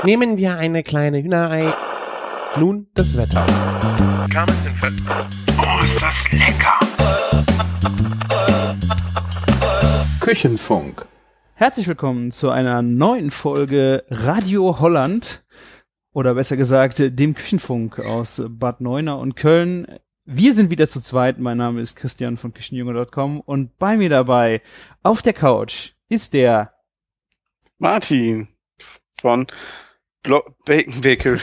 Nehmen wir eine kleine Hühnerei. Nun das Wetter. Oh, ist das lecker! Küchenfunk. Herzlich willkommen zu einer neuen Folge Radio Holland oder besser gesagt dem Küchenfunk aus Bad Neuenahr und Köln. Wir sind wieder zu zweit. Mein Name ist Christian von Küchenjunge.com und bei mir dabei auf der Couch ist der Martin von Bacon Bakery.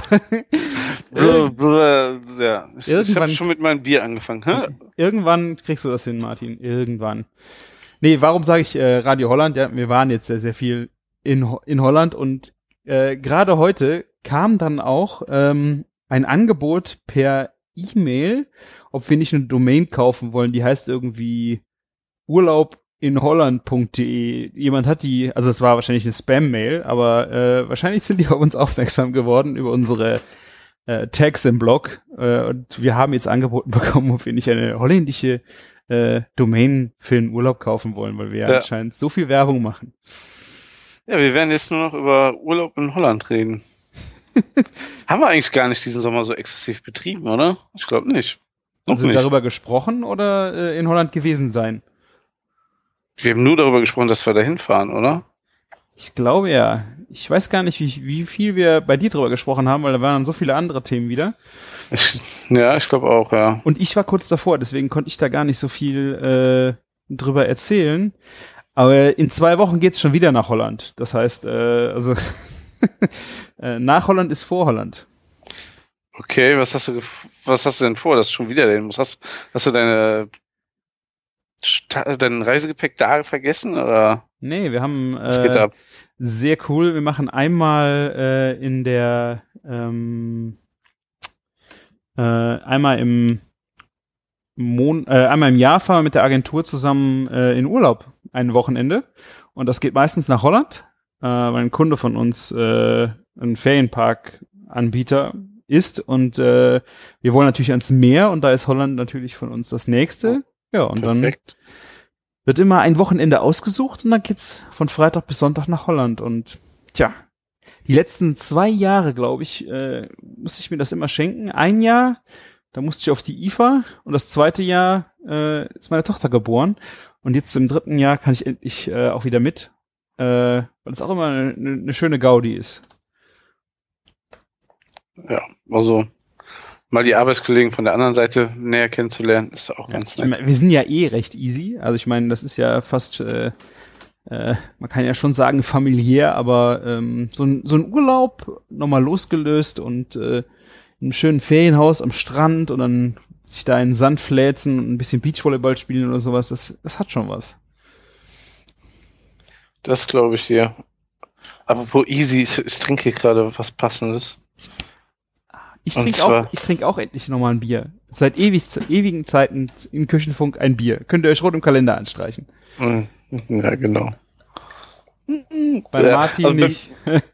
Ja, ich habe schon mit meinem Bier angefangen. Okay. Irgendwann kriegst du das hin, Martin. Irgendwann. Nee, warum sage ich Radio Holland? Ja, wir waren jetzt sehr, sehr viel in Holland und gerade heute kam dann auch ein Angebot per E-Mail, ob wir nicht eine Domain kaufen wollen, die heißt irgendwie urlaubinholland.de. Jemand hat die, also es war wahrscheinlich eine Spam-Mail, aber wahrscheinlich sind die auf uns aufmerksam geworden über unsere Tags im Blog und wir haben jetzt angeboten bekommen, ob wir nicht eine holländische Domain für den Urlaub kaufen wollen, weil wir anscheinend so viel Werbung machen. Ja, wir werden jetzt nur noch über Urlaub in Holland reden. Haben wir eigentlich gar nicht diesen Sommer so exzessiv betrieben, oder? Ich glaube nicht. Also darüber gesprochen oder in Holland gewesen sein? Wir haben nur darüber gesprochen, dass wir da hinfahren, oder? Ich glaube ja. Ich weiß gar nicht, wie viel wir bei dir drüber gesprochen haben, weil da waren so viele andere Themen wieder. Ich glaube auch, ja. Und ich war kurz davor, deswegen konnte ich da gar nicht so viel drüber erzählen. Aber in 2 Wochen geht's schon wieder nach Holland. Das heißt, also nach Holland ist vor Holland. Okay, was hast du denn vor? Das ist schon wieder denn. Hast du dein Reisegepäck da vergessen, oder? Nee, wir haben Was geht ab? Sehr cool. Wir machen einmal in der einmal im Jahr fahren wir mit der Agentur zusammen in Urlaub ein Wochenende und das geht meistens nach Holland, weil ein Kunde von uns ein Ferienpark-Anbieter ist und wir wollen natürlich ans Meer und da ist Holland natürlich von uns das nächste. Ja, und Perfekt. Dann wird immer ein Wochenende ausgesucht und dann geht's von Freitag bis Sonntag nach Holland und tja, die letzten 2 Jahre, glaube ich, musste ich mir das immer schenken. Ein Jahr, da musste ich auf die IFA und das 2. Jahr ist meine Tochter geboren und jetzt im 3. Jahr kann ich endlich auch wieder mit, weil es auch immer eine schöne Gaudi ist. Ja, also mal die Arbeitskollegen von der anderen Seite näher kennenzulernen, ist auch ganz nett. Wir sind ja recht easy, also ich meine, das ist ja fast man kann ja schon sagen familiär, aber so ein Urlaub nochmal losgelöst und in einem schönen Ferienhaus am Strand und dann sich da in den Sand fläzen und ein bisschen Beachvolleyball spielen oder sowas, das hat schon was. Das glaube ich dir. Apropos easy, ich trinke hier gerade was Passendes. Ich trinke auch endlich nochmal ein Bier. Seit ewigen Zeiten im Küchenfunk ein Bier. Könnt ihr euch rot im Kalender anstreichen. Ja, genau. Bei Martin also nicht.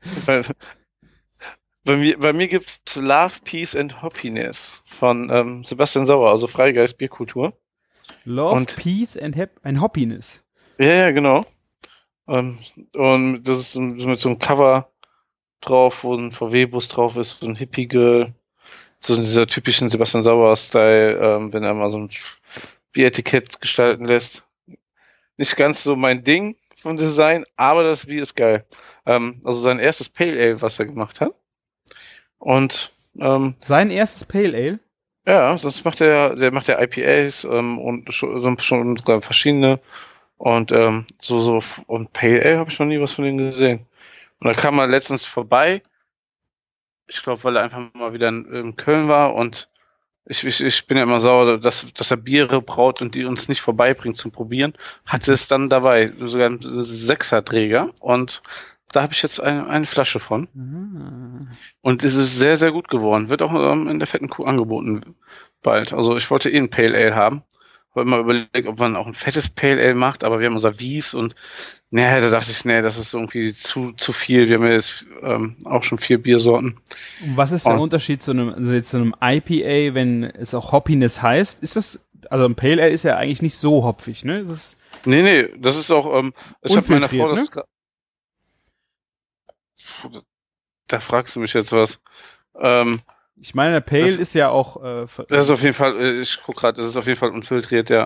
Bei mir gibt's Love, Peace and Happiness von Sebastian Sauer, also Freigeist Bierkultur. Love, Peace and Happiness. Ja, genau. Und das ist mit so einem Cover drauf, wo ein VW-Bus drauf ist, so ein Hippie-Girl. So in dieser typischen Sebastian Sauer-Style, wenn er mal so ein Bieretikett gestalten lässt. Nicht ganz so mein Ding vom Design, aber das Bier ist geil. Also sein erstes Pale Ale, was er gemacht hat. Und sein erstes Pale Ale? Ja, sonst macht der macht ja IPAs und schon verschiedene und und Pale Ale habe ich noch nie was von dem gesehen. Und da kam er letztens vorbei. Ich glaube, weil er einfach mal wieder in Köln war und ich bin ja immer sauer, dass er Biere braut und die uns nicht vorbeibringt zum Probieren. Hatte es dann dabei, sogar einen 6er-Träger und da habe ich jetzt eine Flasche von. Und es ist sehr, sehr gut geworden. Wird auch in der fetten Kuh angeboten bald. Also ich wollte ein Pale Ale haben. Habe immer überlegt, ob man auch ein fettes Pale Ale macht, aber wir haben unser Wies und da dachte ich, das ist irgendwie zu viel. Wir haben ja jetzt auch schon 4 Biersorten. Und was ist der Unterschied zu einem IPA, wenn es auch Hoppiness heißt? Ist das, also ein Pale Ale ist ja eigentlich nicht so hopfig, ne? Nee, das ist auch, ich habe meiner Frau das Da fragst du mich jetzt was. Ich meine, der Pale das- ist ja auch Das ist auf jeden Fall, ich guck gerade, das ist auf jeden Fall unfiltriert, ja.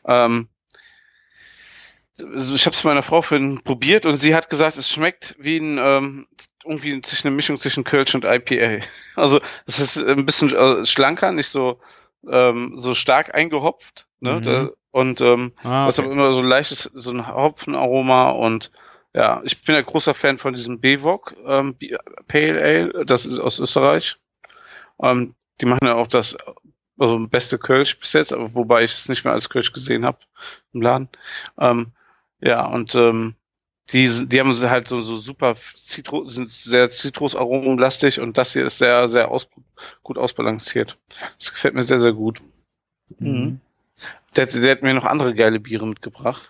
Also ich habe es meiner Frau vorhin probiert und sie hat gesagt, es schmeckt wie irgendwie zwischen eine Mischung zwischen Kölsch und IPA. Also es ist ein bisschen schlanker, nicht so so stark eingehopft, ne? Mhm. Und was aber okay. immer so leichtes, so ein Hopfenaroma und ja, ich bin ja großer Fan von diesem BWOG Pale Ale, das ist aus Österreich. Die machen ja auch das also beste Kölsch bis jetzt, aber wobei ich es nicht mehr als Kölsch gesehen habe im Laden. Ja, und die haben halt so super sind sehr zitrusaromenlastig und das hier ist sehr, sehr gut ausbalanciert. Das gefällt mir sehr, sehr gut. Mhm. Der hat mir noch andere geile Biere mitgebracht.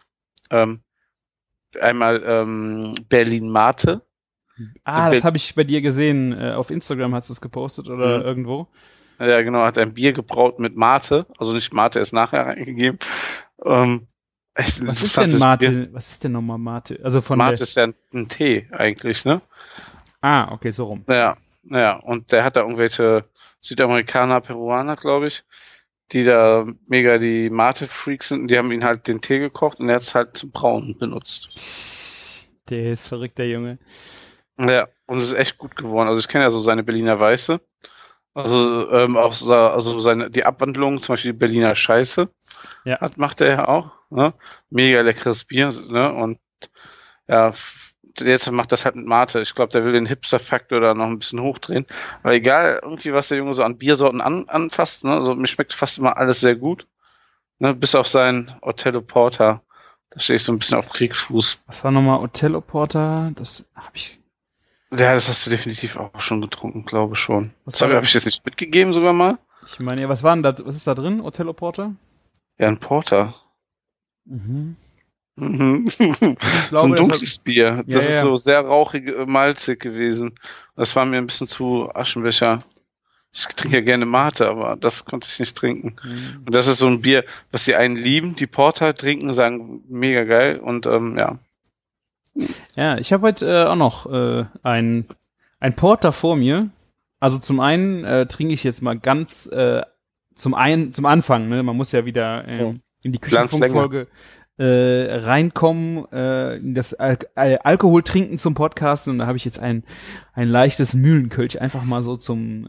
Einmal Berlin Mate. Das habe ich bei dir gesehen. Auf Instagram hast du es gepostet oder irgendwo. Ja, genau, hat ein Bier gebraut mit Mate. Also nicht Mate, ist nachher reingegeben. Echt Was ist denn interessantes Mate? Bier. Was ist denn nochmal Mate? Also von Mate ist ja ein Tee eigentlich, ne? okay, so rum. Ja, und der hat da irgendwelche Südamerikaner, Peruaner, glaube ich, die da mega die Mate-Freaks sind und die haben ihn halt den Tee gekocht und er hat es halt zum Brauen benutzt. Der ist verrückt, der Junge. Ja, und es ist echt gut geworden. Also ich kenne ja so seine Berliner Weiße. Also auch die Abwandlung, zum Beispiel die Berliner Scheiße, Ja. macht er ja auch. Ne? Mega leckeres Bier, ne? Und ja, jetzt macht das halt mit Mate. Ich glaube, der will den Hipster-Faktor da noch ein bisschen hochdrehen. Aber egal, irgendwie, was der Junge so an Biersorten anfasst, ne? Also mir schmeckt fast immer alles sehr gut. Ne? Bis auf seinen Otello Porter. Da stehe ich so ein bisschen auf Kriegsfuß. Was war nochmal Otello Porter? Das habe ich. Ja, das hast du definitiv auch schon getrunken, glaube schon. Was Das war habe das? ich jetzt nicht mitgegeben sogar mal? Ich meine, ja, was war denn da? Was ist da drin? Otello Porter? Ja, ein Porter. Mhm. Mhm. Ich So glaube, ein dunkles Bier. Ja, Das ist ja. so sehr rauchig, malzig gewesen. Das war mir ein bisschen zu Aschenbecher. Ich trinke ja gerne Mate, aber das konnte ich nicht trinken. Mhm. Und das ist so ein Bier, was die einen lieben, die Porter trinken, sagen mega geil und ja. Ja, ich habe heute auch noch ein Porter vor mir. Also zum einen trinke ich jetzt mal ganz zum Anfang, ne? Man muss ja wieder in die Küchenfunkfolge reinkommen, in das Alkohol trinken zum Podcast und da habe ich jetzt ein leichtes Mühlenkölsch einfach mal so zum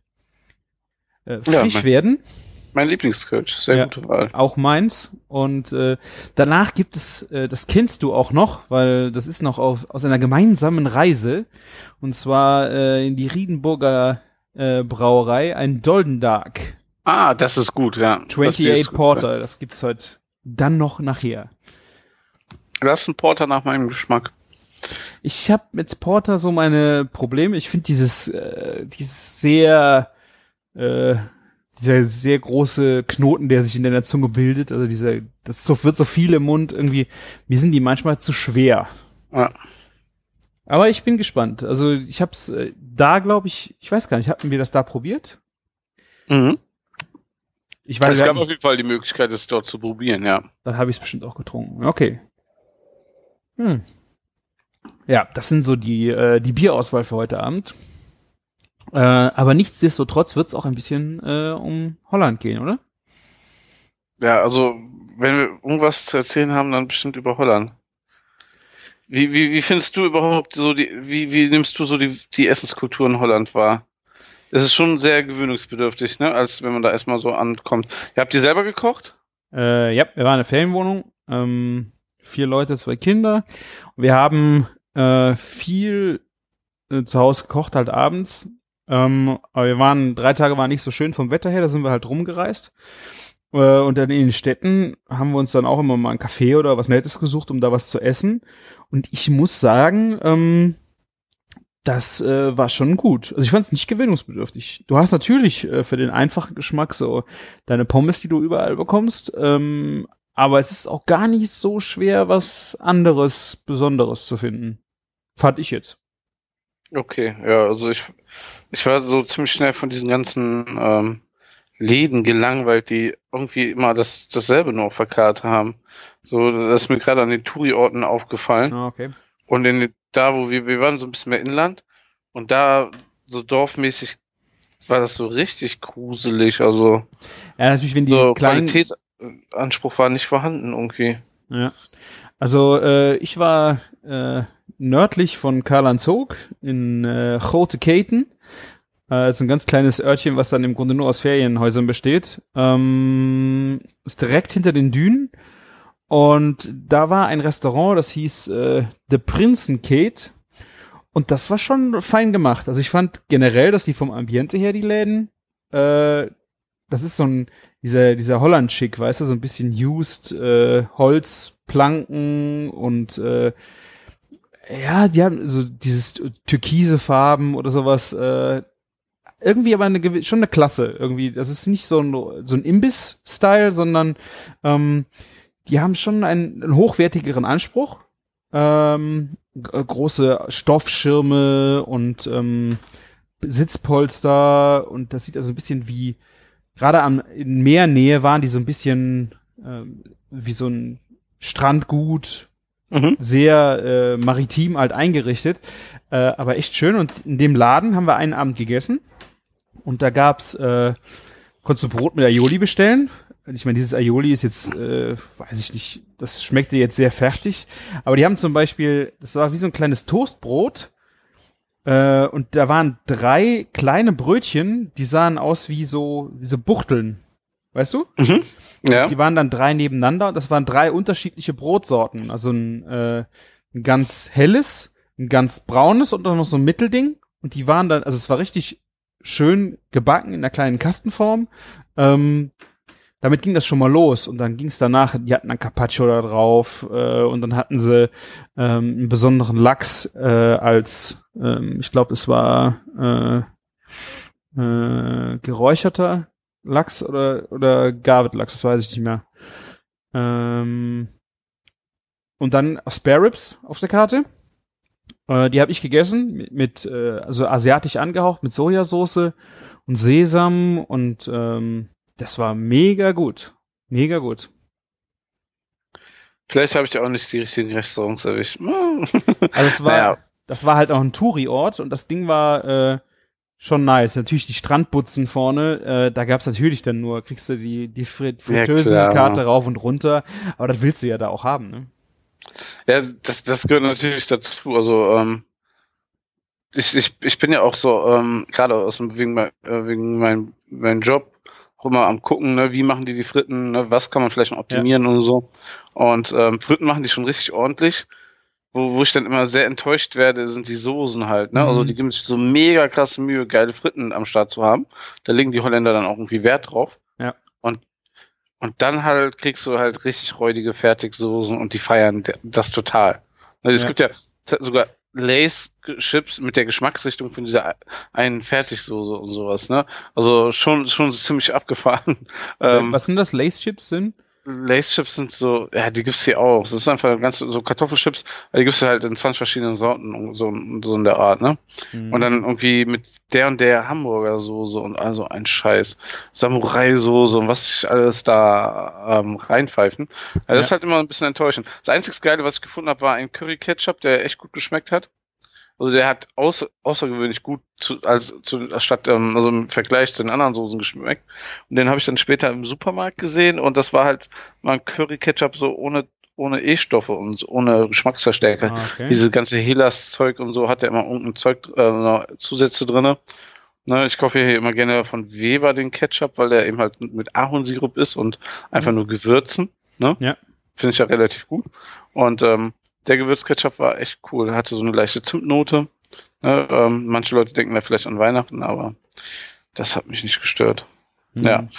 frisch werden. Mein Lieblingskölsch, sehr gute Wahl. Auch meins. Und danach gibt es, das kennst du auch noch, weil das ist noch aus einer gemeinsamen Reise. Und zwar in die Riedenburger Brauerei, ein Dolden Dark. Ah, das ist gut, ja. 28 Porter, das gibt's heute dann noch nachher. Das ist ein Porter nach meinem Geschmack. Ich habe mit Porter so meine Probleme. Ich finde dieses sehr dieser sehr große Knoten, der sich in deiner Zunge bildet, also wird so viel im Mund, irgendwie, mir sind die manchmal zu schwer. Ja. Aber ich bin gespannt. Also ich hab's da, glaube ich weiß gar nicht, hatten wir das da probiert? Mhm. Ich weiß, es gab auf jeden Fall die Möglichkeit, es dort zu probieren, ja. Dann habe ich es bestimmt auch getrunken. Okay. Ja, das sind so die Bierauswahl für heute Abend. Aber nichtsdestotrotz wird es auch ein bisschen um Holland gehen, oder? Ja, also wenn wir irgendwas zu erzählen haben, dann bestimmt über Holland. Wie findest du überhaupt so wie nimmst du so die Essenskultur in Holland wahr? Es ist schon sehr gewöhnungsbedürftig, ne, als wenn man da erstmal so ankommt. Ihr habt die selber gekocht? Ja, wir waren in einer Ferienwohnung, 4 Leute, 2 Kinder. Wir haben viel zu Hause gekocht, halt abends. Aber 3 Tage waren nicht so schön vom Wetter her, da sind wir halt rumgereist. Und dann in den Städten haben wir uns dann auch immer mal ein Café oder was Nettes gesucht, um da was zu essen. Und ich muss sagen, das war schon gut. Also ich fand es nicht gewöhnungsbedürftig. Du hast natürlich für den einfachen Geschmack so deine Pommes, die du überall bekommst. Aber es ist auch gar nicht so schwer, was anderes, Besonderes zu finden. Fand ich jetzt. Okay, ja, also ich war so ziemlich schnell von diesen ganzen Läden gelangweilt, die irgendwie immer dasselbe nur auf der Karte haben. So, das ist mir gerade an den Touri-Orten aufgefallen. Ah, okay. Und da, wo wir waren so ein bisschen mehr Inland Und da, so dorfmäßig, war das so richtig gruselig. Also, Ja, natürlich, wenn die so kleinen... Qualitätsanspruch war nicht vorhanden irgendwie. Ja. Also, ich war nördlich von Kalanzoog in Grote Keten. Ist ein ganz kleines Örtchen, was dann im Grunde nur aus Ferienhäusern besteht. Ist direkt hinter den Dünen. Und da war ein Restaurant, das hieß The Prinsenkate. Und das war schon fein gemacht. Also ich fand generell, dass die vom Ambiente her, die Läden, das ist so ein, dieser Holland-Schick, weißt du, so ein bisschen used, Holzplanken und ja, die haben so dieses türkise Farben oder sowas, irgendwie aber schon eine Klasse irgendwie. Das ist nicht so ein Imbiss-Style, sondern die haben schon einen hochwertigeren Anspruch. Große Stoffschirme und Sitzpolster und das sieht also ein bisschen wie, gerade in Meernähe waren die so ein bisschen wie so ein Strandgut, sehr maritim halt eingerichtet, aber echt schön. Und in dem Laden haben wir einen Abend gegessen und da gab's, konntest du Brot mit Aioli bestellen. Ich meine, dieses Aioli ist jetzt, weiß ich nicht, das schmeckte jetzt sehr fertig. Aber die haben zum Beispiel, das war wie so ein kleines Toastbrot. Und da waren 3 kleine Brötchen, die sahen aus wie so Buchteln. Weißt du? Mhm. Ja. Die waren dann 3 nebeneinander und das waren 3 unterschiedliche Brotsorten. Also ein ganz helles, ein ganz braunes und dann noch so ein Mittelding. Und die waren dann, also es war richtig schön gebacken in einer kleinen Kastenform. Damit ging das schon mal los und dann ging es danach, die hatten ein Carpaccio da drauf und dann hatten sie einen besonderen Lachs als, ich glaube, es war geräucherter Lachs oder Garvet-Lachs, das weiß ich nicht mehr. Und dann Spare Ribs auf der Karte. Die habe ich gegessen mit also asiatisch angehaucht, mit Sojasauce und Sesam und das war mega gut. Mega gut. Vielleicht habe ich ja auch nicht die richtigen Restaurants erwischt. Also das war halt auch ein Touri-Ort und das Ding war schon nice. Natürlich die Strandbutzen vorne, da gab's natürlich dann nur, kriegst du die Fritteuse-Karte rauf und runter, aber das willst du ja da auch haben, ne? Ja, das gehört natürlich dazu. Also ich bin ja auch so gerade wegen meinem Job auch immer am gucken, ne, wie machen die Fritten, ne, was kann man vielleicht noch optimieren und so. Und Fritten machen die schon richtig ordentlich. Wo ich dann immer sehr enttäuscht werde, sind die Soßen halt, ne? Also die geben sich so mega krasse Mühe, geile Fritten am Start zu haben. Da legen die Holländer dann auch irgendwie Wert drauf. Ja. Und dann halt kriegst du halt richtig räudige Fertigsoßen und die feiern das total. Es gibt ja sogar Lay's-Chips mit der Geschmacksrichtung von dieser einen Fertigsoße und sowas, ne? Also schon ziemlich abgefahren. Was sind das Lay's-Chips sind? Lay's-Chips sind so, ja, die gibt's hier auch. Das ist einfach ganz so Kartoffelchips, die gibt's halt in 20 verschiedenen Sorten und so in der Art, ne? Und dann irgendwie mit der und der Hamburger-Soße und also ein Scheiß. Samurai-Soße und was sich alles da reinpfeifen. Also das ist halt immer ein bisschen enttäuschend. Das einzig Geile, was ich gefunden habe, war ein Curry-Ketchup, der echt gut geschmeckt hat. Also der hat außergewöhnlich gut statt also im Vergleich zu den anderen Soßen geschmeckt. Und den habe ich dann später im Supermarkt gesehen und das war halt mal ein Curry-Ketchup so ohne E-Stoffe und ohne Geschmacksverstärker. Okay. Diese ganze Helas-Zeug und so hat ja immer irgendein Zeug Zusätze drinne. Ne, ich kaufe hier immer gerne von Weber den Ketchup, weil der eben halt mit Ahornsirup ist und einfach nur Gewürzen. Ne? Ja. Finde ich ja relativ gut. Und der Gewürzketchup war echt cool. Hatte so eine leichte Zimtnote. Ne, manche Leute denken da vielleicht an Weihnachten, aber das hat mich nicht gestört. Ja.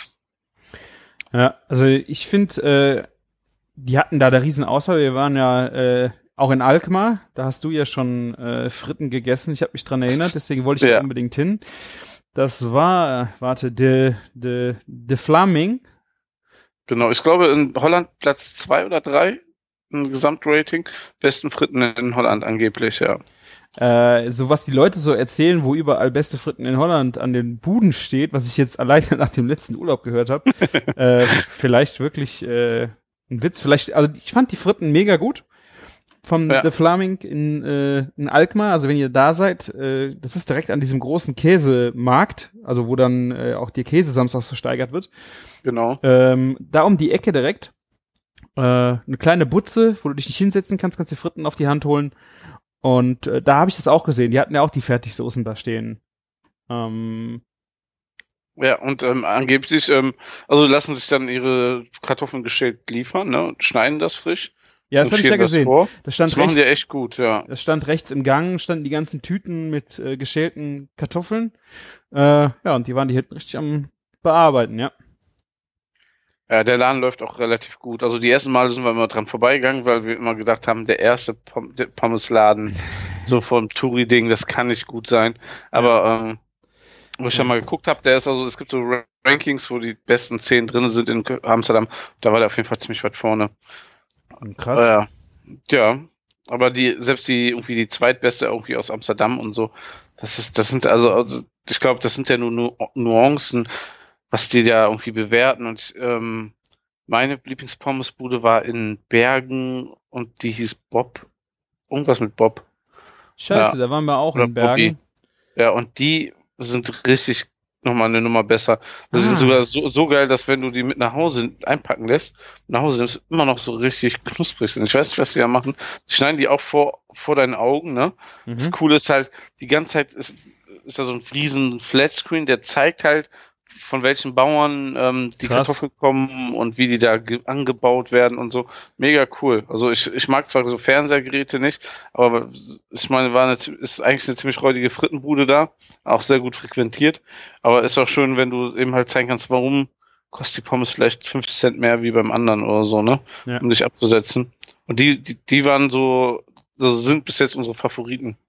Ja, also ich finde, die hatten da riesen Auswahl. Wir waren ja auch in Alkmaar. Da hast du ja schon Fritten gegessen. Ich habe mich dran erinnert, deswegen wollte ich da unbedingt hin. Das war, de Vlaming. Genau, ich glaube in Holland Platz 2 oder 3 im Gesamtrating. Besten Fritten in Holland angeblich, ja. So was die Leute so erzählen, wo überall beste Fritten in Holland an den Buden steht, was ich jetzt alleine nach dem letzten Urlaub gehört habe, vielleicht wirklich ein Witz. Vielleicht, also ich fand die Fritten mega gut. vom Ja. The Flaming in Alkmaar, also wenn ihr da seid, das ist direkt an diesem großen Käsemarkt, also wo dann auch der Käse samstags versteigert wird. Genau. Da um die Ecke direkt eine kleine Butze, wo du dich nicht hinsetzen kannst, kannst dir Fritten auf die Hand holen. Und da habe ich das auch gesehen. Die hatten ja auch die Fertigsoßen da stehen. Ja, und angeblich, also lassen sich dann ihre Kartoffeln geschält liefern, ne? Und schneiden das frisch. Ja, das und habe ich ja schieben das gesehen. vor. Das stand Das machen rechts, die echt gut, ja. das stand rechts im Gang, standen die ganzen Tüten mit geschälten Kartoffeln. Ja, und die waren die hinten richtig am Bearbeiten, ja. Ja, der Laden läuft auch relativ gut. Also die ersten Male sind wir immer dran vorbeigegangen, weil wir immer gedacht haben, der erste Pommesladen, so vom Touri-Ding, das kann nicht gut sein. Aber wo ich ja mal geguckt habe, der ist also, es gibt so Rankings, wo die besten 10 drin sind in Amsterdam. Da war der auf jeden Fall ziemlich weit vorne. Krass. Ja, aber selbst irgendwie die zweitbeste irgendwie aus Amsterdam und so, das sind also ich glaube, das sind ja nur Nuancen, was die da irgendwie bewerten. Und meine Lieblingspommes-Bude war in Bergen und die hieß Bob. Irgendwas mit Bob. Scheiße, Ja. da waren wir auch Oder in Bergen. Bobby. Ja, und die sind richtig nochmal eine Nummer besser. Das sind sogar so geil, dass wenn du die mit nach Hause einpacken lässt, nach Hause nimmst, immer noch so richtig knusprig sind. Ich weiß nicht, was die da machen. Die schneiden die auch vor deinen Augen, ne? Das Coole ist halt, die ganze Zeit ist da so ein riesen Flatscreen, der zeigt halt, von welchen Bauern die Krass. Kartoffeln kommen und wie die da angebaut werden und so. Mega cool. Also ich mag zwar so Fernsehgeräte nicht, aber ich meine, ist eigentlich eine ziemlich räudige Frittenbude da, auch sehr gut frequentiert. Aber ist auch schön, wenn du eben halt zeigen kannst, warum kostet die Pommes vielleicht 50 Cent mehr wie beim anderen oder so, ne? Ja. Um dich abzusetzen. Und die waren so sind bis jetzt unsere Favoriten.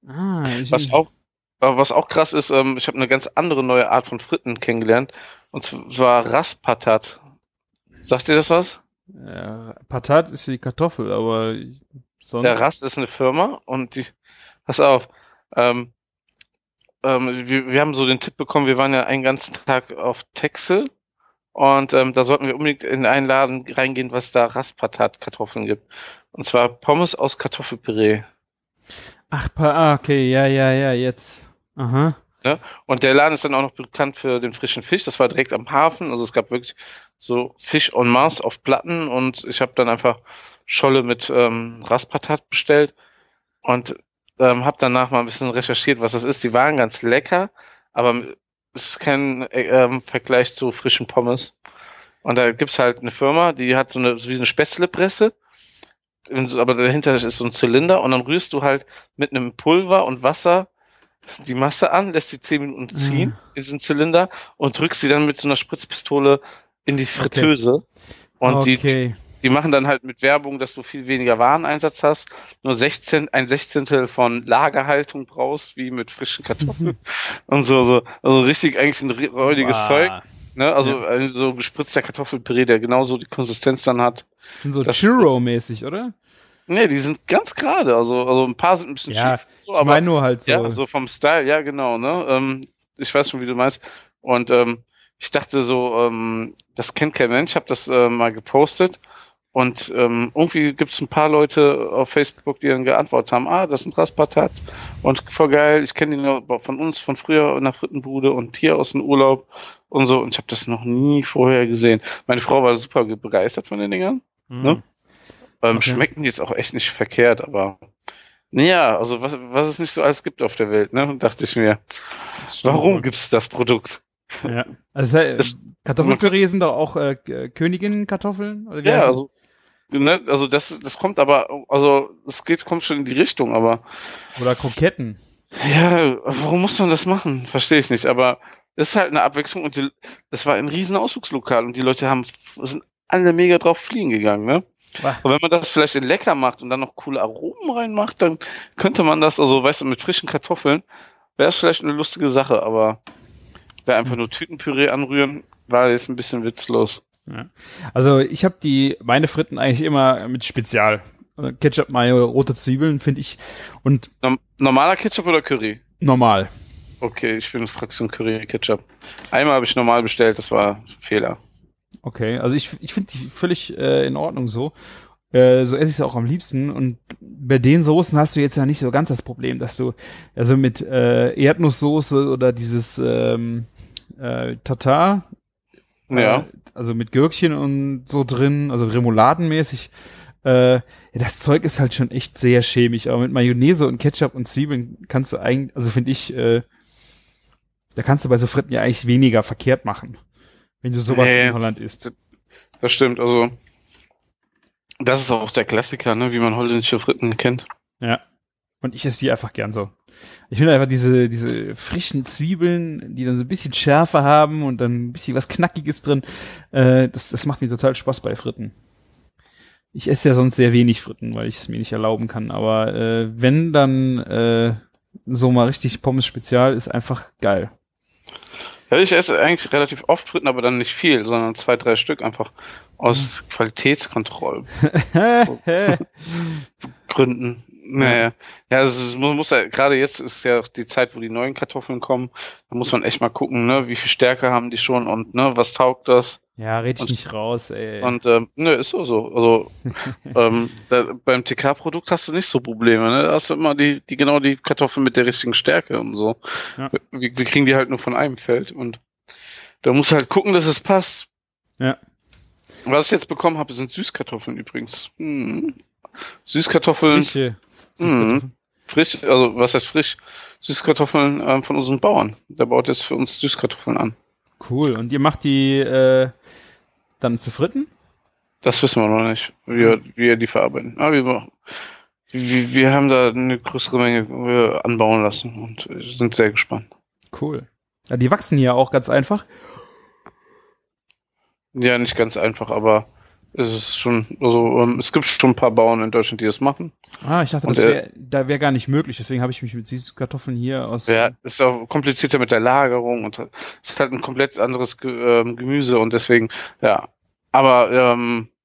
Was auch krass ist, ich habe eine ganz andere neue Art von Fritten kennengelernt. Und zwar Raspatat. Sagt ihr das was? Patat ist die Kartoffel, aber sonst. Der Ras ist eine Firma und pass auf, wir haben so den Tipp bekommen, wir waren ja einen ganzen Tag auf Texel und da sollten wir unbedingt in einen Laden reingehen, was da Raspatat-Kartoffeln gibt. Und zwar Pommes aus Kartoffelpüree. Ach, okay, ja, jetzt. Aha. Ne? Und der Laden ist dann auch noch bekannt für den frischen Fisch. Das war direkt am Hafen. Also es gab wirklich so Fisch en masse auf Platten und ich habe dann einfach Scholle mit Raspatat bestellt und habe danach mal ein bisschen recherchiert, was das ist. Die waren ganz lecker, aber es ist kein Vergleich zu frischen Pommes. Und da gibt's halt eine Firma, die hat so wie eine Spätzlepresse, aber dahinter ist so ein Zylinder und dann rührst du halt mit einem Pulver und Wasser die Masse an, lässt sie 10 Minuten ziehen in diesen Zylinder und drückst sie dann mit so einer Spritzpistole in die Fritteuse. Und die machen dann halt mit Werbung, dass du viel weniger Wareneinsatz hast, nur ein Sechzehntel von Lagerhaltung brauchst, wie mit frischen Kartoffeln und so. Also richtig eigentlich ein räudiges Zeug. Ne? Also so gespritzter Kartoffelpüree, der genauso die Konsistenz dann hat. Sind so Churro-mäßig, oder? Nee, die sind ganz gerade, also ein paar sind ein bisschen schief. So, ich meine nur halt so. Ja, so vom Style, ja genau, ne? Ich weiß schon, wie du meinst. Und ich dachte so, das kennt kein Mensch, ich habe das mal gepostet und irgendwie gibt es ein paar Leute auf Facebook, die dann geantwortet haben, das sind Raspatat und voll geil, ich kenne die nur von uns, von früher in der Frittenbude und hier aus dem Urlaub und so und ich habe das noch nie vorher gesehen. Meine Frau war super begeistert von den Dingern, ne? Schmecken jetzt auch echt nicht verkehrt, aber naja, also was es nicht so alles gibt auf der Welt, ne? Dachte ich mir, warum gibt's das Produkt? Ja, also Kartoffelpüree sind doch auch Königinnenkartoffeln? Oder wie also das kommt aber, also kommt schon in die Richtung, aber oder Kroketten. Ja, warum muss man das machen? Verstehe ich nicht, aber es ist halt eine Abwechslung und das war ein riesen Ausflugslokal und die Leute sind alle mega drauf fliegen gegangen, ne? Und wenn man das vielleicht in lecker macht und dann noch coole Aromen reinmacht, dann könnte man das, also weißt du, mit frischen Kartoffeln wäre es vielleicht eine lustige Sache, aber da einfach nur Tütenpüree anrühren, war jetzt ein bisschen witzlos. Ja. Also ich habe meine Fritten eigentlich immer mit Spezial. Ketchup, Mayo, rote Zwiebeln, finde ich. Und normaler Ketchup oder Curry? Normal. Okay, ich bin Fraktion Curry Ketchup. Einmal habe ich normal bestellt, das war ein Fehler. Okay, also ich finde die völlig in Ordnung so. So esse ich es auch am liebsten. Und bei den Soßen hast du jetzt ja nicht so ganz das Problem, dass du also mit Erdnusssoße oder dieses Tatar, Ja. also mit Gürkchen und so drin, also remouladenmäßig, ja, das Zeug ist halt schon echt sehr chemisch. Aber mit Mayonnaise und Ketchup und Zwiebeln kannst du eigentlich, also finde ich, da kannst du bei so Fritten ja eigentlich weniger verkehrt machen, wenn du sowas Nee. in Holland isst. Das stimmt, also das ist auch der Klassiker, ne, wie man holländische Fritten kennt. Ja. Und ich esse die einfach gern so. Ich finde einfach diese frischen Zwiebeln, die dann so ein bisschen Schärfe haben und dann ein bisschen was Knackiges drin, das macht mir total Spaß bei Fritten. Ich esse ja sonst sehr wenig Fritten, weil ich es mir nicht erlauben kann. Aber wenn, dann so mal richtig Pommes Spezial ist einfach geil. Ja, ich esse eigentlich relativ oft Fritten, aber dann nicht viel, sondern 2, 3 Stück einfach aus Qualitätskontrollgründen. Naja. Ja, man muss ja, gerade jetzt ist ja auch die Zeit, wo die neuen Kartoffeln kommen, da muss man echt mal gucken, ne, wie viel Stärke haben die schon und ne, was taugt das? Ja, red ich nicht raus, ey. Und ne, ist so. Also beim TK-Produkt hast du nicht so Probleme, ne? Da hast du immer die Kartoffeln mit der richtigen Stärke und so. Ja. Wir kriegen die halt nur von einem Feld und da musst du halt gucken, dass es passt. Ja. Was ich jetzt bekommen habe, sind Süßkartoffeln übrigens. Süßkartoffeln. Frische Süßkartoffeln. Frisch, also was heißt frisch? Süßkartoffeln von unserem Bauern. Der baut jetzt für uns Süßkartoffeln an. Cool. Und ihr macht die dann zu Fritten? Das wissen wir noch nicht, wie wir die verarbeiten. Aber wir haben da eine größere Menge anbauen lassen und sind sehr gespannt. Cool. Ja, die wachsen hier auch ganz einfach. Ja, nicht ganz einfach, aber es ist schon, also es gibt schon ein paar Bauern in Deutschland, die das machen. Ah, ich dachte, Und, da wäre gar nicht möglich. Deswegen habe ich mich mit Süßkartoffeln hier aus. Ja, ist auch komplizierter mit der Lagerung und es ist halt ein komplett anderes Gemüse und deswegen, ja. Aber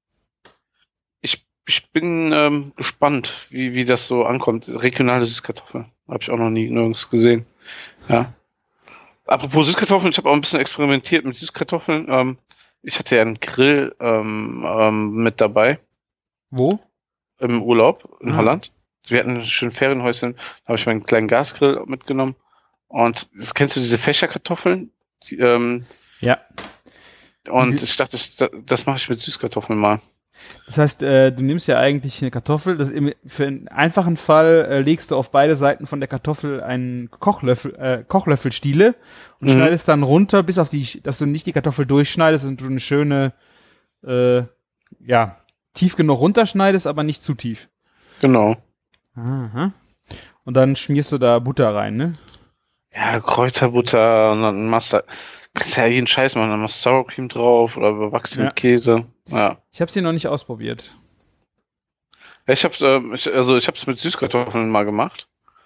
ich bin gespannt, wie das so ankommt. Regionale Süßkartoffeln habe ich auch noch nirgends gesehen. Ja. Apropos Süßkartoffeln, ich habe auch ein bisschen experimentiert mit Süßkartoffeln. Ich hatte ja einen Grill mit dabei. Wo? Im Urlaub in Holland. Wir hatten ein schönes Ferienhäuschen, da habe ich meinen kleinen Gasgrill mitgenommen. Und kennst du diese Fächerkartoffeln? Ja. Und ich dachte, das mache ich mit Süßkartoffeln mal. Das heißt, du nimmst ja eigentlich eine Kartoffel, für einen einfachen Fall legst du auf beide Seiten von der Kartoffel einen Kochlöffelstiele und schneidest dann runter, bis auf dass du nicht die Kartoffel durchschneidest und du eine schöne, tief genug runterschneidest, aber nicht zu tief. Genau. Aha. Und dann schmierst du da Butter rein, ne? Ja, Kräuterbutter und dann kannst ja jeden Scheiß machen, dann machst du Sour Cream drauf oder überwachsen mit Käse. Ja. Ich habe sie noch nicht ausprobiert. Ja, ich hab's mit Süßkartoffeln mal gemacht.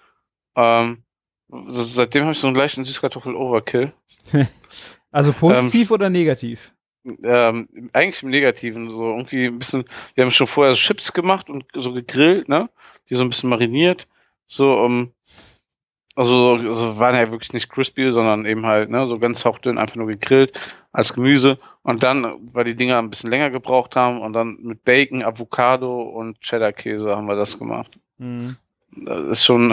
Seitdem habe ich so einen leichten Süßkartoffel-Overkill. Also positiv oder negativ? Eigentlich im Negativen, so irgendwie ein bisschen, wir haben schon vorher Chips gemacht und so gegrillt, ne? Die so ein bisschen mariniert. So, also waren ja wirklich nicht crispy, sondern eben halt, ne, so ganz hauchdünn, einfach nur gegrillt als Gemüse. Und dann, weil die Dinger ein bisschen länger gebraucht haben, und dann mit Bacon, Avocado und Cheddar-Käse haben wir das gemacht. Mhm. Das ist schon,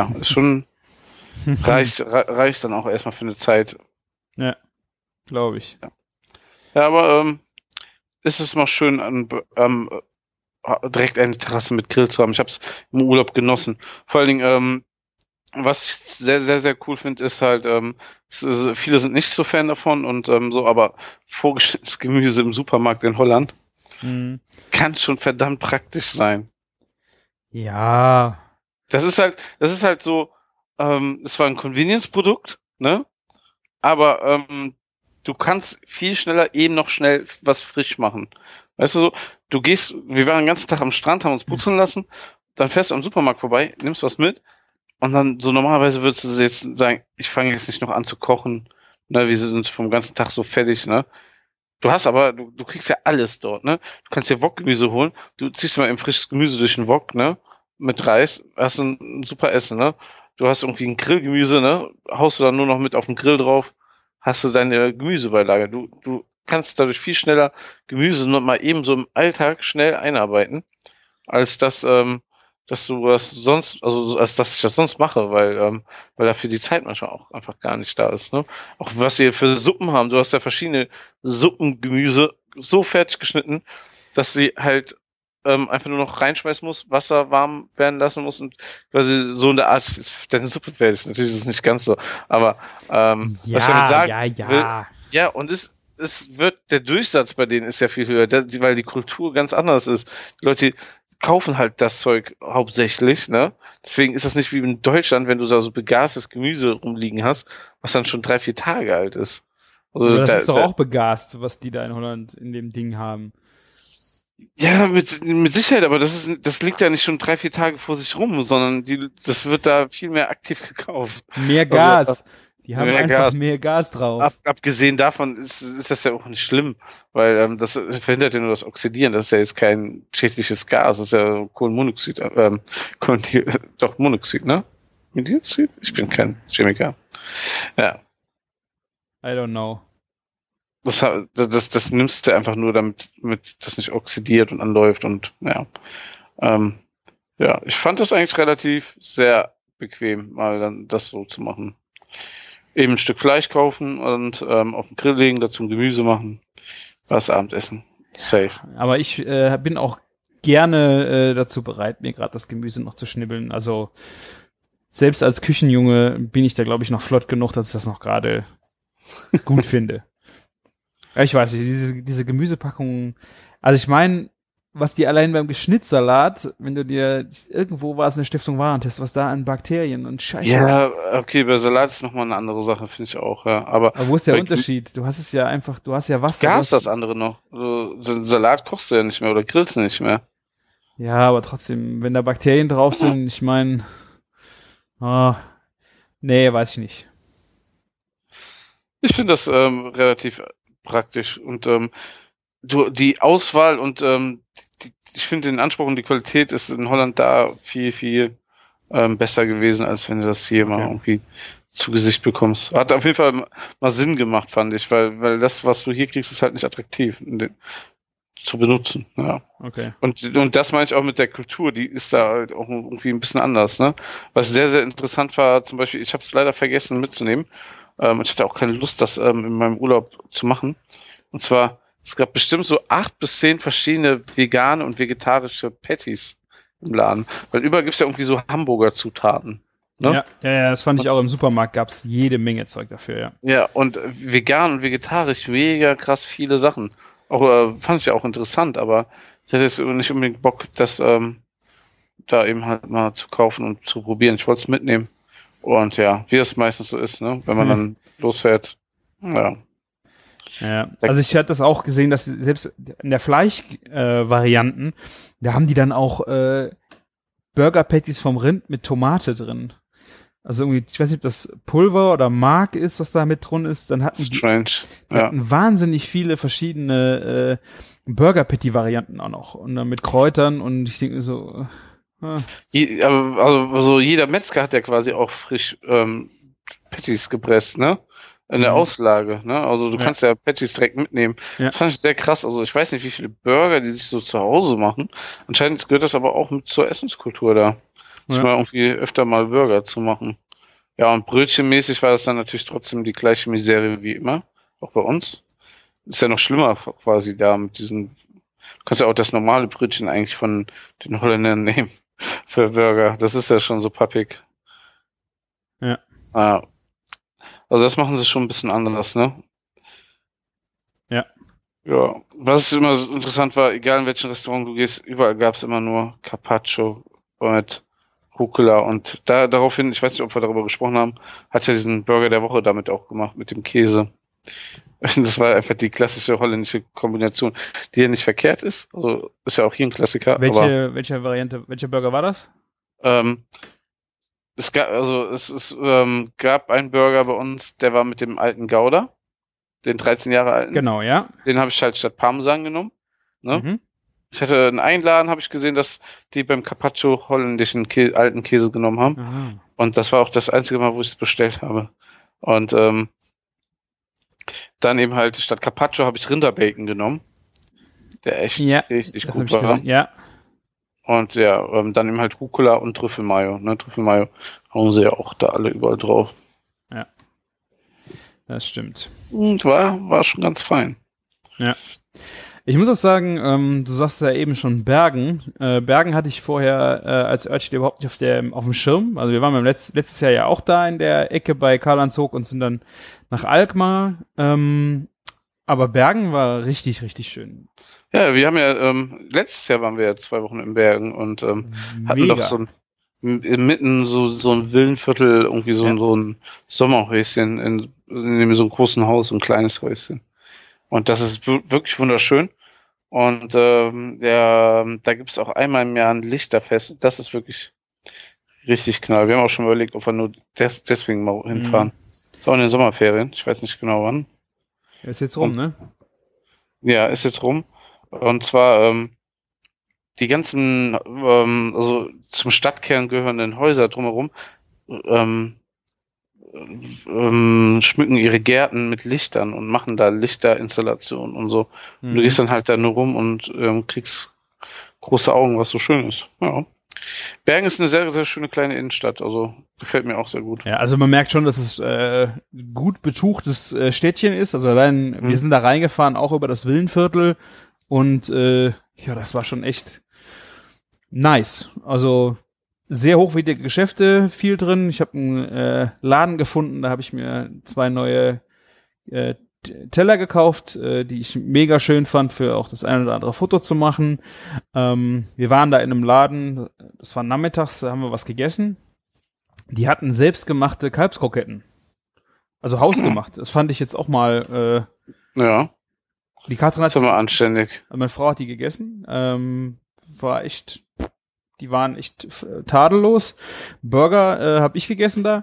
reicht dann auch erstmal für eine Zeit. Ja, glaube ich. Ja, aber ist es mal schön, direkt eine Terrasse mit Grill zu haben. Ich habe es im Urlaub genossen. Vor allen Dingen, was ich sehr, sehr, sehr cool finde, ist halt, viele sind nicht so Fan davon und so, aber vorgeschnittenes Gemüse im Supermarkt in Holland kann schon verdammt praktisch sein. Ja. Das ist halt so, es war ein Convenience-Produkt, ne? Aber du kannst viel schneller noch schnell was frisch machen. Weißt du so, wir waren den ganzen Tag am Strand, haben uns putzen lassen, dann fährst du am Supermarkt vorbei, nimmst was mit und dann so normalerweise würdest du jetzt sagen, ich fange jetzt nicht noch an zu kochen, ne, wir sind vom ganzen Tag so fertig, ne. Du kriegst ja alles dort, ne. Du kannst dir Wokgemüse holen, du ziehst mal eben frisches Gemüse durch den Wok, ne, mit Reis, hast ein super Essen, ne. Du hast irgendwie ein Grillgemüse, ne, haust du dann nur noch mit auf den Grill drauf, hast du deine Gemüsebeilage. kannst dadurch viel schneller Gemüse nur mal eben so im Alltag schnell einarbeiten, als dass du das sonst, also als dass ich das sonst mache, weil dafür die Zeit manchmal auch einfach gar nicht da ist. Ne? Auch was wir für Suppen haben, du hast ja verschiedene Suppengemüse so fertig geschnitten, dass sie halt einfach nur noch reinschmeißen muss, Wasser warm werden lassen muss und quasi so in der Art deine Suppe fertig. Natürlich ist es nicht ganz so, aber was ich damit sagen will, ja, und es wird, der Durchsatz bei denen ist ja viel höher, weil die Kultur ganz anders ist. Die Leute kaufen halt das Zeug hauptsächlich, ne? Deswegen ist das nicht wie in Deutschland, wenn du da so begastes Gemüse rumliegen hast, was dann schon 3-4 Tage alt ist. Also aber das ist doch auch begast, was die da in Holland in dem Ding haben. Ja, mit Sicherheit, aber das liegt ja nicht schon 3-4 Tage vor sich rum, sondern das wird da viel mehr aktiv gekauft. Mehr Gas. Also, die haben einfach mehr Gas drauf. Abgesehen davon ist das ja auch nicht schlimm, weil das verhindert ja nur das Oxidieren. Das ist ja jetzt kein schädliches Gas, das ist ja Kohlenmonoxid. Doch, Monoxid, ne? Dioxid? Ich bin kein Chemiker. Ja. I don't know. Das nimmst du einfach nur, damit das nicht oxidiert und anläuft und ja. Ja, ich fand das eigentlich relativ sehr bequem, mal dann das so zu machen. Eben ein Stück Fleisch kaufen und auf den Grill legen, dazu ein Gemüse machen, was Abendessen. Safe. Aber ich bin auch gerne dazu bereit, mir gerade das Gemüse noch zu schnibbeln. Also selbst als Küchenjunge bin ich da, glaube ich, noch flott genug, dass ich das noch gerade gut finde. Ja, ich weiß nicht, diese Gemüsepackungen, also ich meine, was die allein beim Geschnittsalat, wenn du dir, irgendwo war es eine Stiftung Warentest, was da an Bakterien und Scheiße. Ja, okay, bei Salat ist nochmal eine andere Sache, finde ich auch, ja. Aber wo ist der Unterschied? Du hast es ja einfach, du hast ja Wasser. Gas das andere noch. Salat kochst du ja nicht mehr oder grillst du nicht mehr. Ja, aber trotzdem, wenn da Bakterien drauf sind, ich meine, nee, weiß ich nicht. Ich finde das relativ praktisch und die Auswahl und ich finde den Anspruch und die Qualität ist in Holland da viel, viel besser gewesen, als wenn du das hier mal irgendwie zu Gesicht bekommst. Hat auf jeden Fall mal Sinn gemacht, fand ich, weil das, was du hier kriegst, ist halt nicht attraktiv zu benutzen. Ja. Okay. Und das meine ich auch mit der Kultur, die ist da halt auch irgendwie ein bisschen anders. Ne? Was sehr, sehr interessant war, zum Beispiel, ich habe es leider vergessen mitzunehmen, ich hatte auch keine Lust, das in meinem Urlaub zu machen. Und zwar, es gab bestimmt so 8 bis 10 verschiedene vegane und vegetarische Patties im Laden. Weil überall gibt's ja irgendwie so Hamburger-Zutaten. Ne? Ja, das fand ich auch im Supermarkt, gab's jede Menge Zeug dafür, ja. Ja, und vegan und vegetarisch, mega krass viele Sachen. Auch fand ich auch interessant, aber ich hatte jetzt nicht unbedingt Bock, das da eben halt mal zu kaufen und zu probieren. Ich wollte es mitnehmen. Und ja, wie es meistens so ist, ne, wenn man dann losfährt. Ja. Ja, also ich hatte das auch gesehen, dass selbst in der Fleisch-Varianten, da haben die dann auch Burger-Patties vom Rind mit Tomate drin. Also irgendwie, ich weiß nicht, ob das Pulver oder Mark ist, was da mit drin ist. Dann hatten die hatten wahnsinnig viele verschiedene Burger-Patty-Varianten auch noch. Und dann mit Kräutern und ich denke mir so... Also jeder Metzger hat ja quasi auch frisch Patties gepresst, ne? In der Auslage, ne? Also du kannst ja Patties direkt mitnehmen. Ja. Das fand ich sehr krass. Also ich weiß nicht, wie viele Burger die sich so zu Hause machen. Anscheinend gehört das aber auch mit zur Essenskultur da. Sich mal irgendwie öfter mal Burger zu machen. Ja, und brötchenmäßig war das dann natürlich trotzdem die gleiche Misere wie immer. Auch bei uns. Ist ja noch schlimmer quasi da mit diesem. Du kannst ja auch das normale Brötchen eigentlich von den Holländern nehmen. Für Burger. Das ist ja schon so pappig. Ja. Also das machen sie schon ein bisschen anders, ne? Ja. Ja. Was immer so interessant war, egal in welchem Restaurant du gehst, überall gab es immer nur Carpaccio mit Rucola und daraufhin, ich weiß nicht, ob wir darüber gesprochen haben, hat ja diesen Burger der Woche damit auch gemacht, mit dem Käse. Das war einfach die klassische holländische Kombination, die ja nicht verkehrt ist. Also ist ja auch hier ein Klassiker. Welche Variante, welcher Burger war das? Es gab einen Burger bei uns, der war mit dem alten Gouda, den 13 Jahre alten. Genau, ja. Den habe ich halt statt Parmesan genommen. Ne? Mhm. Ich hatte in einem Laden, habe ich gesehen, dass die beim Carpaccio holländischen alten Käse genommen haben. Aha. Und das war auch das einzige Mal, wo ich es bestellt habe. Und Dann eben halt statt Carpaccio habe ich Rinderbacon genommen, der echt richtig das gut hab ich war. gesehen. Ja, Und ja, dann eben halt Rucola und Trüffelmayo. Ne? Trüffelmayo hauen sie ja auch da alle überall drauf. das stimmt. Und war schon ganz fein. Ja. Ich muss auch sagen, du sagst ja eben schon Bergen. Bergen hatte ich vorher als Örtchen überhaupt nicht auf dem Schirm. Also wir waren letztes Jahr ja auch da in der Ecke bei Karlshoek und sind dann nach Alkmaar. Aber Bergen war richtig, richtig schön. Ja, wir haben ja, letztes Jahr waren wir ja 2 Wochen in Bergen und hatten Mega. doch so mitten so ein Villenviertel, irgendwie so ein Sommerhäuschen in so einem großen Haus, so ein kleines Häuschen. Und das ist wirklich wunderschön. Und da gibt's auch einmal im Jahr ein Lichterfest. Das ist wirklich richtig knall. Wir haben auch schon überlegt, ob wir nur deswegen mal hinfahren. Ist auch in den Sommerferien. Ich weiß nicht genau wann. Ist jetzt rum, ne? Ja, ist jetzt rum. Und zwar die ganzen also zum Stadtkern gehörenden Häuser drumherum schmücken ihre Gärten mit Lichtern und machen da Lichterinstallationen und so. Und du gehst dann halt da nur rum und kriegst große Augen, was so schön ist. Ja. Bergen ist eine sehr, sehr schöne kleine Innenstadt, also gefällt mir auch sehr gut. Ja, also man merkt schon, dass es gut betuchtes Städtchen ist. Also allein, wir sind da reingefahren, auch über das Villenviertel und ja, das war schon echt nice. Also sehr hochwertige Geschäfte, viel drin. Ich habe einen Laden gefunden, da habe ich mir 2 neue Teller gekauft, die ich mega schön fand, für auch das ein oder andere Foto zu machen. Wir waren da in einem Laden, das war nachmittags, da haben wir was gegessen. Die hatten selbstgemachte Kalbskroketten. Also hausgemacht. Das fand ich jetzt auch mal ja. Die Katrin hat das war mal anständig. Meine Frau hat die gegessen. War echt, die waren echt tadellos. Burger habe ich gegessen da.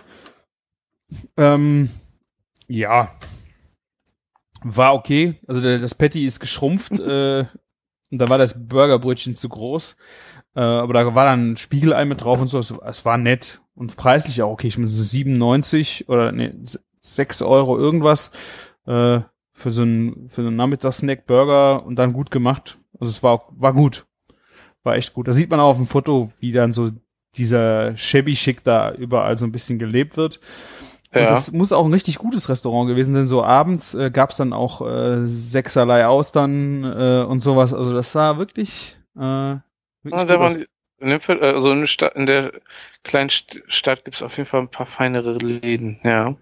Ja, war okay. Also das Patty ist geschrumpft und da war das Burgerbrötchen zu groß. Aber da war dann ein Spiegelei mit drauf und so. Es war nett und preislich auch okay. Ich meine, so 97 oder 6 Euro irgendwas für so einen Nachmittagssnack Burger und dann gut gemacht. Also es war gut. War echt gut. Da sieht man auch auf dem Foto, wie dann so dieser Shabby Chic da überall so ein bisschen gelebt wird. Ja. Und das muss auch ein richtig gutes Restaurant gewesen sein. So abends gab's dann auch sechserlei Austern und sowas. Also das sah wirklich da waren in der kleinen Stadt gibt's auf jeden Fall ein paar feinere Läden. Ja.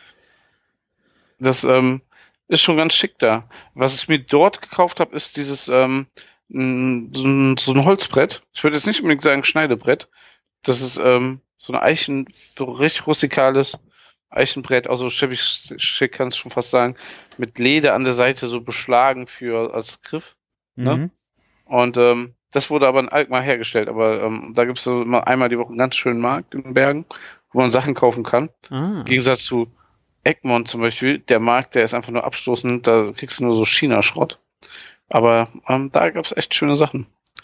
Das ist schon ganz schick da. Was ich mir dort gekauft habe, ist dieses so ein Holzbrett. Ich würde jetzt nicht unbedingt sagen Schneidebrett. Das ist so eine so richtig rustikales Eichenbrett, also schick kannst du schon fast sagen, mit Leder an der Seite so beschlagen als Griff. Ne? Und das wurde aber in Alkmaar hergestellt, aber da gibt es so immer einmal die Woche einen ganz schönen Markt in Bergen, wo man Sachen kaufen kann. Im Gegensatz zu Egmont zum Beispiel, der Markt, der ist einfach nur abstoßend, da kriegst du nur so China-Schrott. Aber da gab es echt schöne Sachen.